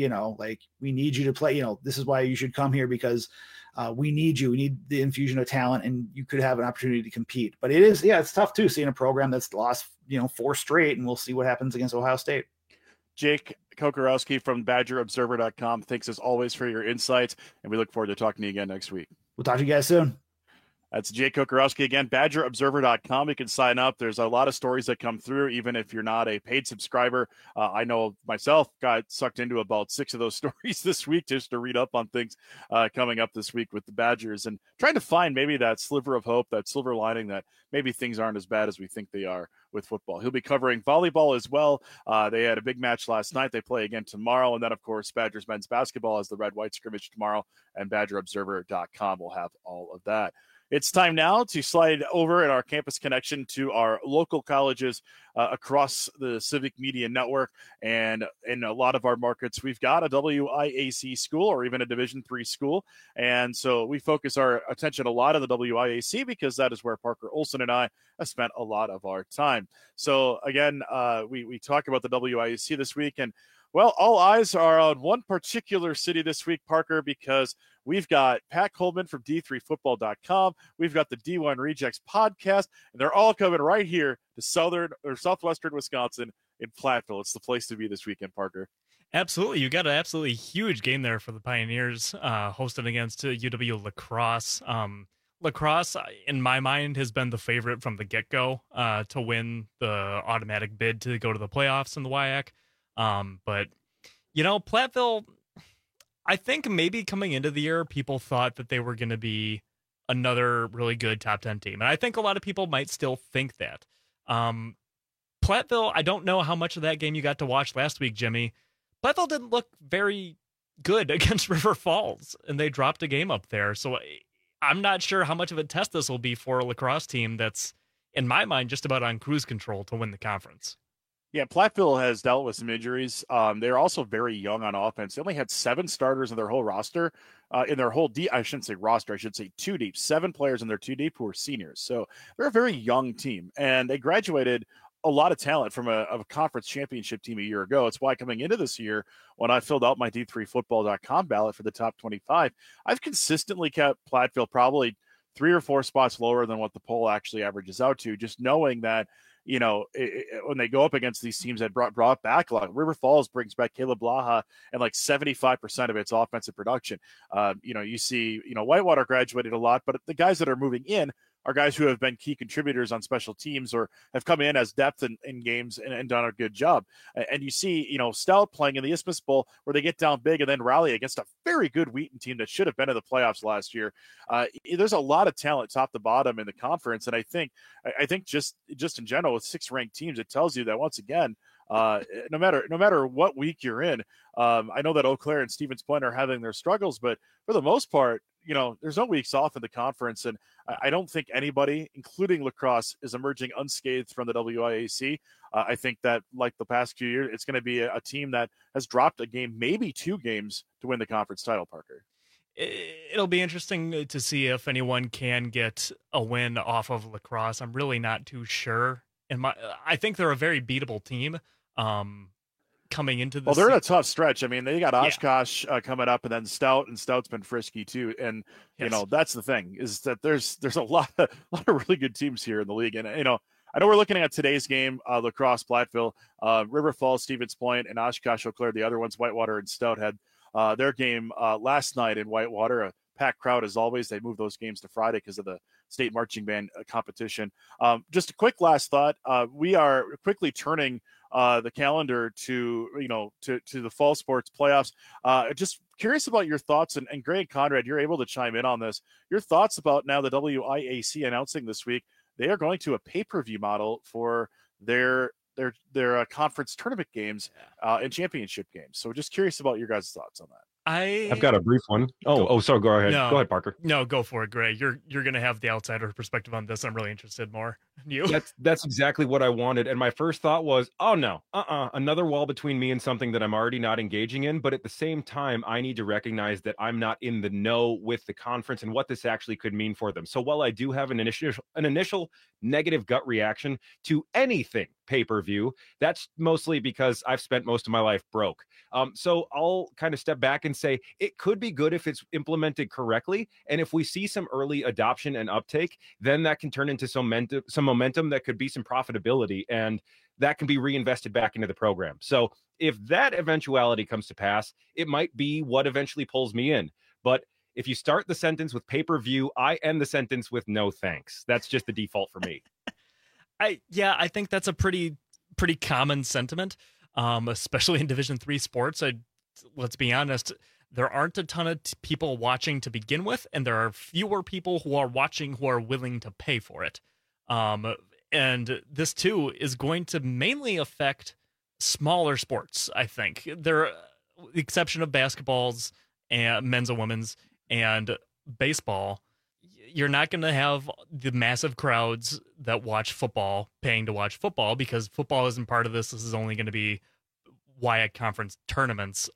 we need you to play, this is why you should come here, because we need you. We need the infusion of talent, and you could have an opportunity to compete. But it's tough too, seeing a program that's lost, 4 straight, and we'll see what happens against Ohio State. Jake Kocorowski from BadgerObserver.com. Thanks as always for your insights, and we look forward to talking to you again next week. We'll talk to you guys soon. That's Jake Kocorowski again, BadgerObserver.com. You can sign up. There's a lot of stories that come through, even if you're not a paid subscriber. I know myself got sucked into about 6 of those stories this week just to read up on things coming up this week with the Badgers and trying to find maybe that sliver of hope, that silver lining that maybe things aren't as bad as we think they are with football. He'll be covering volleyball as well. They had a big match last night. They play again tomorrow. And then, of course, Badgers men's basketball has the red-white scrimmage tomorrow, and BadgerObserver.com will have all of that. It's time now to slide over in our campus connection to our local colleges across the Civic Media Network. And in a lot of our markets, we've got a WIAC school or even a Division III school. And so we focus our attention a lot on the WIAC because that is where Parker Olson and I have spent a lot of our time. So again, we talk about the WIAC this week, and well, all eyes are on one particular city this week, Parker, because we've got Pat Coleman from D3Football.com. We've got the D1 Rejects podcast, and they're all coming right here to southwestern Wisconsin in Platteville. It's the place to be this weekend, Parker. Absolutely. You got an absolutely huge game there for the Pioneers, hosting against UW La Crosse. La Crosse, in my mind, has been the favorite from the get-go to win the automatic bid to go to the playoffs in the WIAC. But Platteville, I think maybe coming into the year, people thought that they were going to be another really good top 10 team. And I think a lot of people might still think that. Platteville, I don't know how much of that game you got to watch last week, Jimmy. Platteville didn't look very good against River Falls, and they dropped a game up there. So I'm not sure how much of a test this will be for a La Crosse team that's, in my mind, just about on cruise control to win the conference. Yeah, Platteville has dealt with some injuries. They're also very young on offense. They only had 7 starters in their whole roster. In their whole I shouldn't say roster, I should say 2 deep. 7 players in their 2 deep who are seniors. So they're a very young team, and they graduated a lot of talent from a conference championship team a year ago. It's why coming into this year, when I filled out my D3Football.com ballot for the top 25, I've consistently kept Platteville probably 3 or 4 spots lower than what the poll actually averages out to, just knowing that when they go up against these teams that brought back a lot. River Falls brings back Caleb Blaha and like 75% of its offensive production. You see, Whitewater graduated a lot, but the guys that are moving in are guys who have been key contributors on special teams or have come in as depth in games and done a good job. And you see, Stout playing in the Isthmus Bowl where they get down big and then rally against a very good Wheaton team that should have been in the playoffs last year. There's a lot of talent top to bottom in the conference. And I think just in general with 6 ranked teams, it tells you that once again, no matter what week you're in. I know that Eau Claire and Stevens Point are having their struggles, but for the most part, there's no weeks off in the conference, and I don't think anybody, including La Crosse, is emerging unscathed from the WIAC. I think that, like the past few years, it's going to be a team that has dropped a game, maybe 2 games, to win the conference title, Parker. It'll be interesting to see if anyone can get a win off of La Crosse. I'm really not too sure. I think they're a very beatable team coming into this. Well, they're in a tough stretch. I mean, they got Oshkosh coming up, and then Stout, and Stout's been frisky too. And that's the thing, is that there's a lot of really good teams here in the league. And I know we're looking at today's game, La Crosse, Platteville, River Falls, Stevens Point, and Oshkosh, Eau Claire. The other ones, Whitewater and Stout, had their game last night in Whitewater. A packed crowd as always. They moved those games to Friday because of the state marching band competition. Just a quick last thought. We are quickly turning the calendar to the fall sports playoffs. Just curious about your thoughts, and Greg Conrad, you're able to chime in on this. Your thoughts about now the WIAC announcing this week they are going to a pay-per-view model for their conference tournament games and championship games. So just curious about your guys' thoughts on that. I've got a brief one. Sorry, go ahead. No, go ahead, Parker. No, go for it, Greg. You're going to have the outsider perspective on this. I'm really interested more. You? That's exactly what I wanted. And my first thought was, oh no, another wall between me and something that I'm already not engaging in. But at the same time, I need to recognize that I'm not in the know with the conference and what this actually could mean for them. So while I do have an initial negative gut reaction to anything pay-per-view, that's mostly because I've spent most of my life broke. So I'll kind of step back and say it could be good if it's implemented correctly. And if we see some early adoption and uptake, then that can turn into some momentum that could be some profitability, and that can be reinvested back into the program. So if that eventuality comes to pass, it might be what eventually pulls me in. But if you start the sentence with pay-per-view, I end the sentence with no thanks. That's just the default for me. I think that's a pretty common sentiment, especially in Division III sports. Let's be honest, there aren't a ton of people watching to begin with, and there are fewer people who are watching who are willing to pay for it. And this too is going to mainly affect smaller sports. I think the exception of basketballs and men's and women's and baseball. You're not going to have the massive crowds that watch football paying to watch football, because football isn't part of this. This is only going to be WIAC conference tournaments.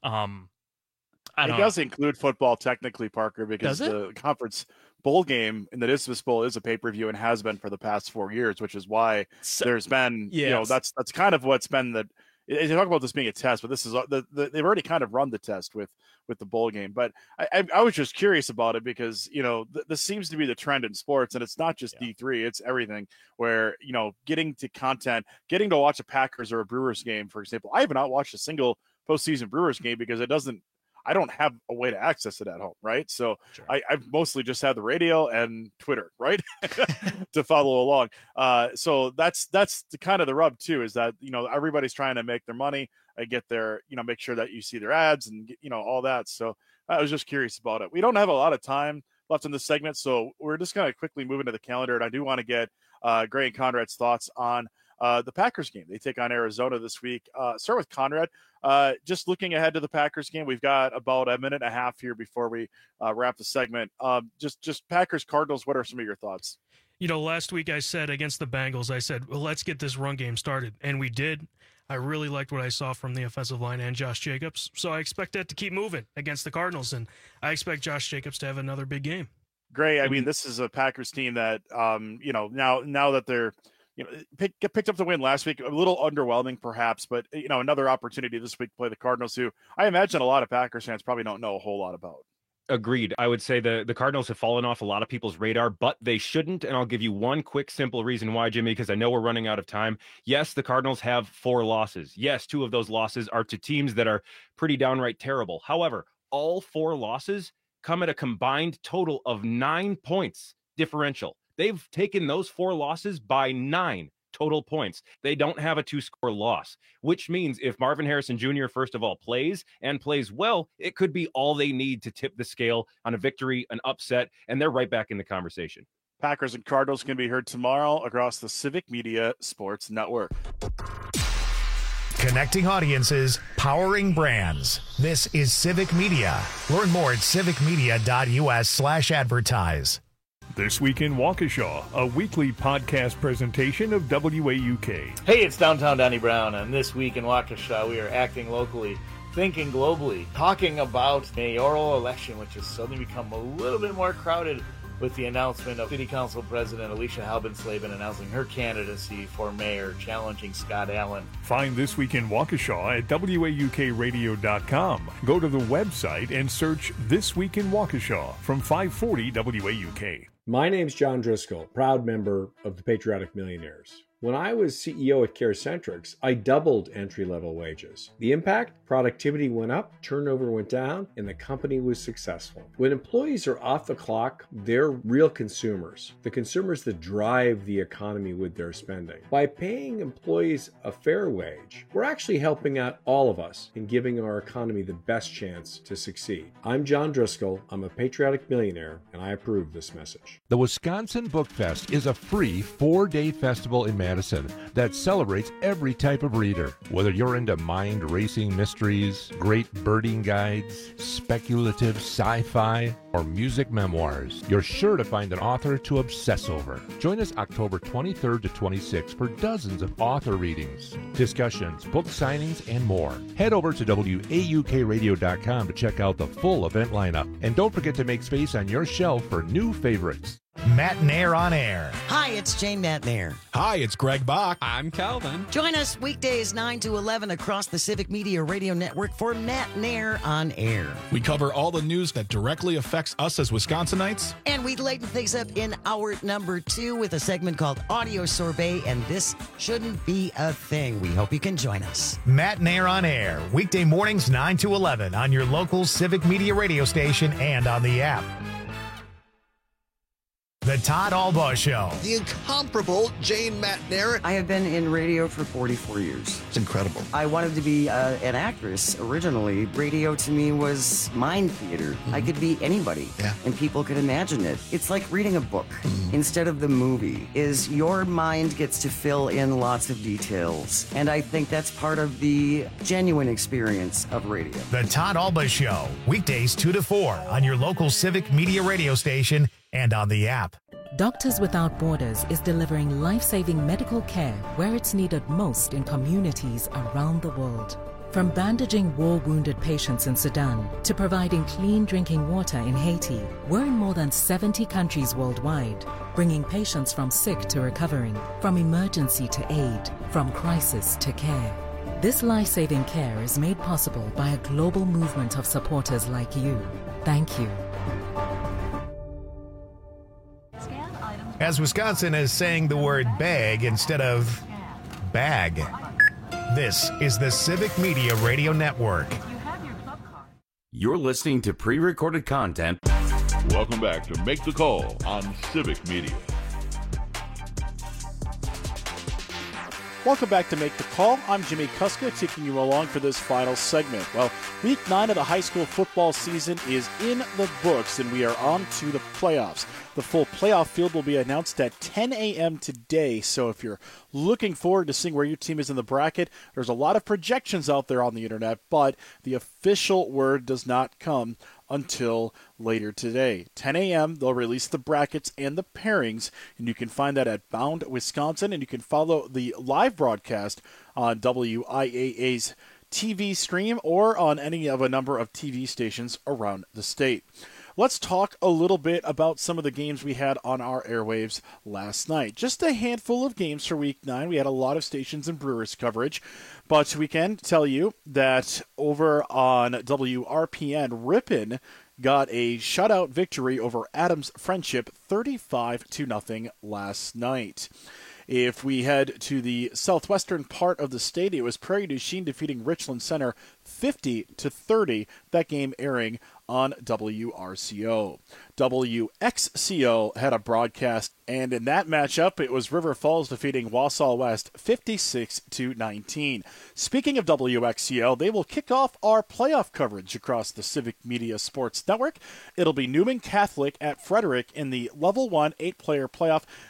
It does include football technically, Parker, because the conference bowl game in the Dismas Bowl is a pay-per-view and has been for the past 4 years, which is why there's been, that's kind of what's been they talk about this being a test, but this is they've already kind of run the test with the bowl game. But I was just curious about it because, this seems to be the trend in sports, and it's not just D3, it's everything where, getting to content, getting to watch a Packers or a Brewers game, for example. I have not watched a single postseason Brewers game because I don't have a way to access it at home, right? So sure. I've mostly just had the radio and Twitter, right, to follow along. So that's the kind of the rub too, is that everybody's trying to make their money, get their make sure that you see their ads and all that. So I was just curious about it. We don't have a lot of time left in this segment, so we're just going to quickly move into the calendar, and I do want to get Gray and Conrad's thoughts on the Packers game. They take on Arizona this week. Start with Conrad. Just looking ahead to the Packers game, we've got about a minute and a half here before we wrap the segment. Just Packers Cardinals. What are some of your thoughts? Last week I said against the Bengals, I said, well, let's get this run game started. And we did. I really liked what I saw from the offensive line and Josh Jacobs. So I expect that to keep moving against the Cardinals. And I expect Josh Jacobs to have another big game. Gray, I mean, this is a Packers team that, now that they're, picked up the win last week, a little underwhelming perhaps, but another opportunity this week to play the Cardinals, who I imagine a lot of Packers fans probably don't know a whole lot about. Agreed. I would say the Cardinals have fallen off a lot of people's radar, but they shouldn't. And I'll give you one quick, simple reason why, Jimmy, because I know we're running out of time. Yes, the Cardinals have 4 losses. Yes, 2 of those losses are to teams that are pretty downright terrible. However, all 4 losses come at a combined total of 9 points differential. They've taken those 4 losses by 9 total points. They don't have a 2-score loss, which means if Marvin Harrison Jr., first of all, plays well, it could be all they need to tip the scale on a victory, an upset, and they're right back in the conversation. Packers and Cardinals can be heard tomorrow across the Civic Media Sports Network. Connecting audiences, powering brands. This is Civic Media. Learn more at civicmedia.us/advertise. This Week in Waukesha, a weekly podcast presentation of WAUK. Hey, it's Downtown Donnie Brown, and This Week in Waukesha, we are acting locally, thinking globally, talking about mayoral election, which has suddenly become a little bit more crowded with the announcement of City Council President Alicia Halbenslavin announcing her candidacy for mayor, challenging Scott Allen. Find This Week in Waukesha at WAUKradio.com. Go to the website and search This Week in Waukesha from 540 WAUK. My name's John Driscoll, proud member of the Patriotic Millionaires. When I was CEO at CareCentrix, I doubled entry-level wages. The impact? Productivity went up, turnover went down, and the company was successful. When employees are off the clock, they're real consumers, the consumers that drive the economy with their spending. By paying employees a fair wage, we're actually helping out all of us in giving our economy the best chance to succeed. I'm John Driscoll, I'm a Patriotic Millionaire, and I approve this message. The Wisconsin Book Fest is a free 4-day festival in Madison that celebrates every type of reader. Whether you're into mind-racing mysteries, great birding guides, speculative sci-fi, or music memoirs, you're sure to find an author to obsess over. Join us October 23rd to 26th for dozens of author readings, discussions, book signings, and more. Head over to WAUKradio.com to check out the full event lineup. And don't forget to make space on your shelf for new favorites. Matt Nair on air. Hi, it's Jane Matt Nair. Hi, it's Greg Bach. I'm Calvin. Join us weekdays 9 to 11 across the Civic Media Radio Network for Matt Nair on air. We cover all the news that directly affects us as Wisconsinites. And we lighten things up in hour number 2 with a segment called Audio Sorbet, and this shouldn't be a thing. We hope you can join us. Matt Nair on air, weekday mornings 9 to 11 on your local Civic Media radio station and on the app. The Todd Albaugh Show. The incomparable Jane Matt Nair. I have been in radio for 44 years. It's incredible. I wanted to be an actress originally. Radio to me was mind theater. Mm-hmm. I could be anybody, and people could imagine it. It's like reading a book instead of the movie. Is your mind gets to fill in lots of details, and I think that's part of the genuine experience of radio. The Todd Albaugh Show, weekdays 2 to 4 on your local Civic Media radio station and on the app. Doctors Without Borders is delivering life-saving medical care where it's needed most in communities around the world. From bandaging war-wounded patients in Sudan to providing clean drinking water in Haiti, we're in more than 70 countries worldwide, bringing patients from sick to recovering, from emergency to aid, from crisis to care. This life-saving care is made possible by a global movement of supporters like you. Thank you. As Wisconsin is saying the word bag instead of bag. This is the Civic Media Radio Network. You're listening to pre-recorded content. Welcome back to Make the Call on Civic Media. Welcome back to Make the Call. I'm Jimmy Kuska, taking you along for this final segment. Well, Week 9 of the high school football season is in the books, and we are on to the playoffs. The full playoff field will be announced at 10 a.m. today, so if you're looking forward to seeing where your team is in the bracket, there's a lot of projections out there on the internet, but the official word does not come until later today. 10 a.m., they'll release the brackets and the pairings, and you can find that at Bound Wisconsin, and you can follow the live broadcast on WIAA's TV stream or on any of a number of TV stations around the state. Let's talk a little bit about some of the games we had on our airwaves last night. Just a handful of games for Week 9. We had a lot of stations and Brewers coverage, but we can tell you that over on WRPN, Ripon got a shutout victory over Adams Friendship 35-0 last night. If we head to the southwestern part of the state, it was Prairie du Chien defeating Richland Center 50-30, that game airing on WRCO. WXCO had a broadcast, and in that matchup, it was River Falls defeating Wausau West 56-19. Speaking of WXCO, they will kick off our playoff coverage across the Civic Media Sports Network. It'll be Newman Catholic at Frederick in the Level 1 8-player playoff.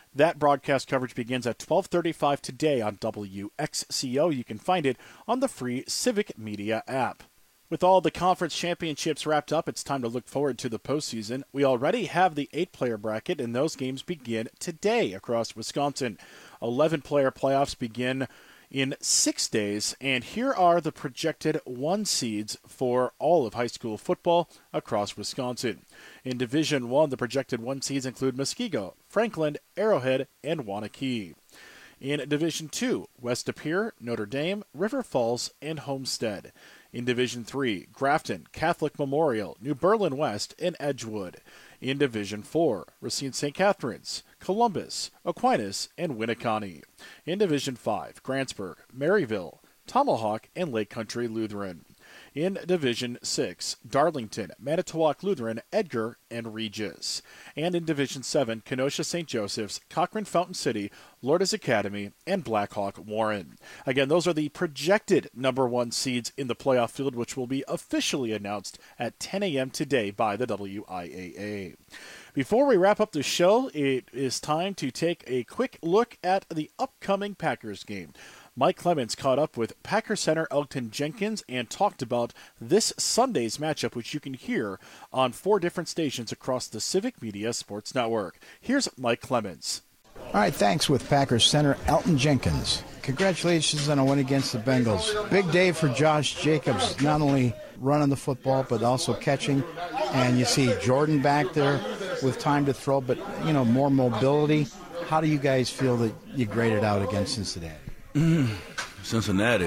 That broadcast coverage begins at 12:35 today on WXCO. You can find it on the free Civic Media app. With all the conference championships wrapped up, it's time to look forward to the postseason. We already have the 8-player bracket, and those games begin today across Wisconsin. 11-player playoffs begin in 6 days, and here are the projected 1 seeds for all of high school football across Wisconsin. In Division I, the projected 1 seeds include Muskego, Franklin, Arrowhead, and Waunakee. In Division II, West De Pere, Notre Dame, River Falls, and Homestead. In Division III, Grafton, Catholic Memorial, New Berlin West, and Edgewood. In Division IV, Racine St. Catharines, Columbus, Aquinas, and Winneconne. In Division V, Grantsburg, Maryville, Tomahawk, and Lake Country Lutheran. In Division VI, Darlington, Manitowoc Lutheran, Edgar, and Regis. And in Division VII, Kenosha St. Joseph's, Cochrane Fountain City, Lourdes Academy, and Blackhawk Warren. Again, those are the projected number 1 seeds in the playoff field, which will be officially announced at 10 a.m. today by the WIAA. Before we wrap up the show, it is time to take a quick look at the upcoming Packers game. Mike Clemens caught up with Packer center Elgton Jenkins and talked about this Sunday's matchup, which you can hear on 4 different stations across the Civic Media Sports Network. Here's Mike Clemens. All right, thanks with Packers center Elgton Jenkins. Congratulations on a win against the Bengals. Big day for Josh Jacobs, not only running the football but also catching. And you see Jordan back there with time to throw, but, more mobility. How do you guys feel that you graded out against Cincinnati? Cincinnati.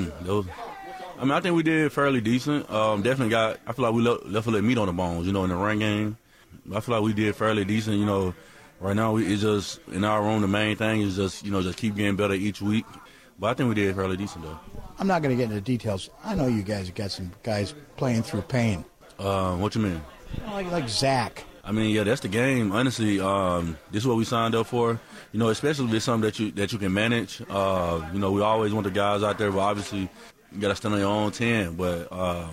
I think we did fairly decent. I feel like we left a little meat on the bones, in the run game. I feel like we did fairly decent, Right now, it's just, in our room, the main thing is just keep getting better each week. But I think we did fairly decent, though. I'm not going to get into details. I know you guys got some guys playing through pain. What you mean? Like Zach. Yeah, that's the game. Honestly, this is what we signed up for. Especially if it's something that you can manage. We always want the guys out there, but obviously you got to stand on your own 10. But,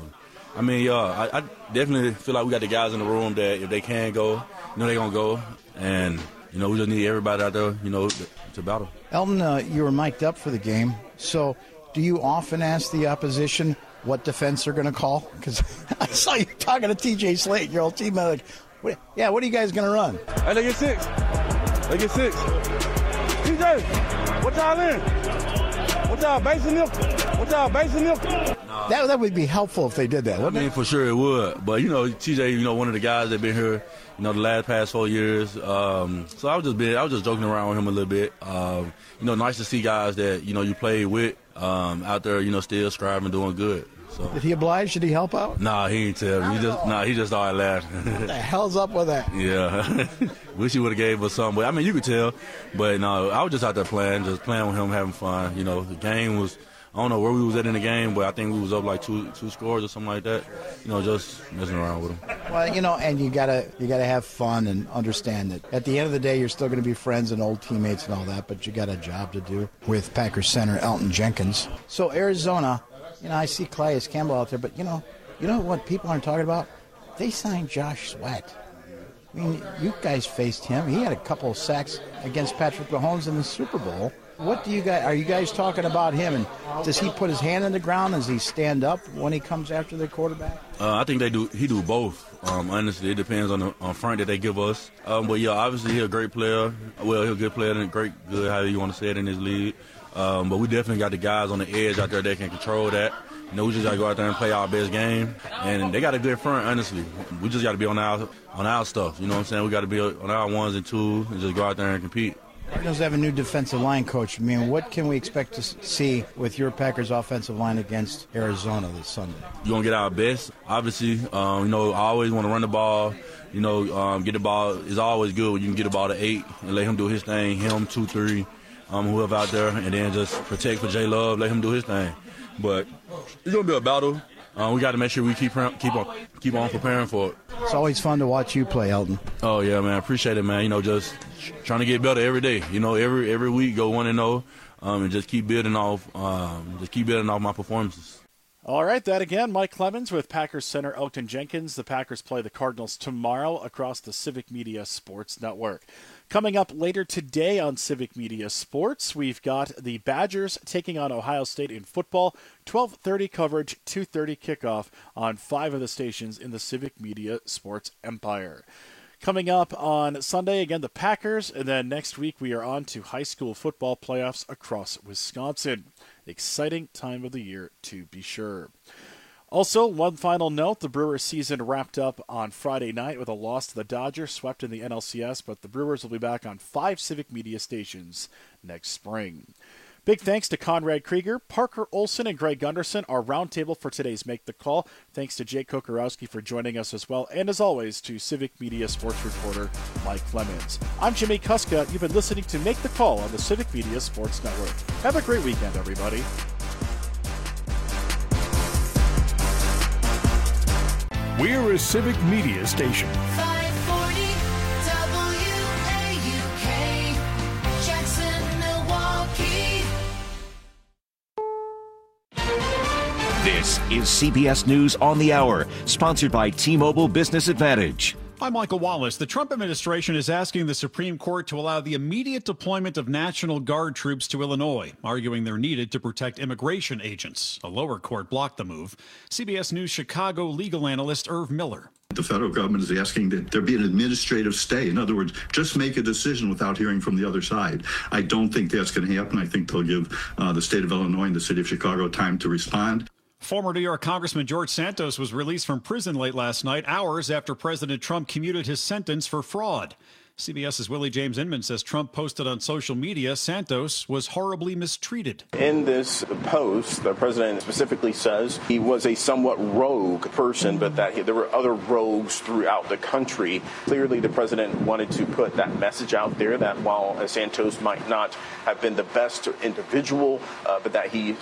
I definitely feel like we got the guys in the room that if they can go, they're going to go. And, we just need everybody out there, to battle. Elton, you were mic'd up for the game. So do you often ask the opposition what defense they're going to call? Because I saw you talking to TJ Slate, your old teammate. What are you guys going to run? Hey, they get 6. TJ, what y'all in? What y'all basing them? That would be helpful if they did that, wouldn't it? For sure it would. But, TJ, one of the guys that been here, the past 4 years. So I was just joking around with him a little bit. Nice to see guys that, you played with out there, still striving, doing good. So. Did he oblige? Did he help out? Nah, he didn't tell me. He just started laughing. What the hell's up with that? Yeah. Wish he would have gave us something. But, you could tell. But, no, I was just out there playing with him, having fun. The game was, I don't know where we was at in the game, but I think we was up like two scores or something like that. Just messing around with him. Well, and you gotta have fun and understand that at the end of the day, you're still going to be friends and old teammates and all that, but you got a job to do with Packers center Elgton Jenkins. So Arizona, I see Calais Campbell out there, but you know what people aren't talking about? They signed Josh Sweat. You guys faced him. He had a couple of sacks against Patrick Mahomes in the Super Bowl. What do you guys? Are you guys talking about him? And does he put his hand in the ground? Does he stand up when he comes after the quarterback? I think they do. He do both. Honestly, it depends on the front that they give us. But yeah, obviously he's a great player. Well, he's a good player and good, however you want to say it in this league. But we definitely got the guys on the edge out there that can control that. We just got to go out there and play our best game. And they got a good front, honestly. We just got to be on our stuff. You know what I'm saying? We got to be on our 1s and 2s and just go out there and compete. Cardinals have a new defensive line coach. What can we expect to see with your Packers offensive line against Arizona this Sunday? You're going to get our best. Obviously, I always want to run the ball. Get the ball. It's always good when you can get the ball to 8 and let him do his thing, him, 2, 3, whoever out there, and then just protect for J Love, let him do his thing. But it's going to be a battle. We got to make sure we keep on preparing for it. It's always fun to watch you play, Elton. Oh yeah, man, appreciate it, man. Just trying to get better every day. Every week go 1-0, and just keep building off my performances. All right, that again, Mike Clemens with Packers center Elgton Jenkins. The Packers play the Cardinals tomorrow across the Civic Media Sports Network. Coming up later today on Civic Media Sports, we've got the Badgers taking on Ohio State in football. 12:30 coverage, 2:30 kickoff on 5 of the stations in the Civic Media Sports empire. Coming up on Sunday, again, the Packers, and then next week we are on to high school football playoffs across Wisconsin. Exciting time of the year, to be sure. Also, one final note, the Brewers season wrapped up on Friday night with a loss to the Dodgers, swept in the NLCS, but the Brewers will be back on 5 Civic Media stations next spring. Big thanks to Conrad Krieger, Parker Olson, and Greg Gunderson, our roundtable for today's Make the Call. Thanks to Jake Kokorowski for joining us as well, and as always to Civic Media sports reporter Mike Clemens. I'm Jimmy Kuska. You've been listening to Make the Call on the Civic Media Sports Network. Have a great weekend, everybody. We're a Civic Media station. 540 WAUK, Jackson, Milwaukee. This is CBS News on the Hour, sponsored by T-Mobile Business Advantage. I'm Michael Wallace. The Trump administration is asking the Supreme Court to allow the immediate deployment of National Guard troops to Illinois, arguing they're needed to protect immigration agents. A lower court blocked the move. CBS News Chicago legal analyst Irv Miller. The federal government is asking that there be an administrative stay. In other words, just make a decision without hearing from the other side. I don't think that's going to happen. I think they'll give the state of Illinois and the city of Chicago time to respond. Former New York Congressman George Santos was released from prison late last night, hours after President Trump commuted his sentence for fraud. CBS's Willie James Inman says Trump posted on social media Santos was horribly mistreated. In this post, the president specifically says he was a somewhat rogue person, but that there were other rogues throughout the country. Clearly, the president wanted to put that message out there that while Santos might not have been the best individual, but that he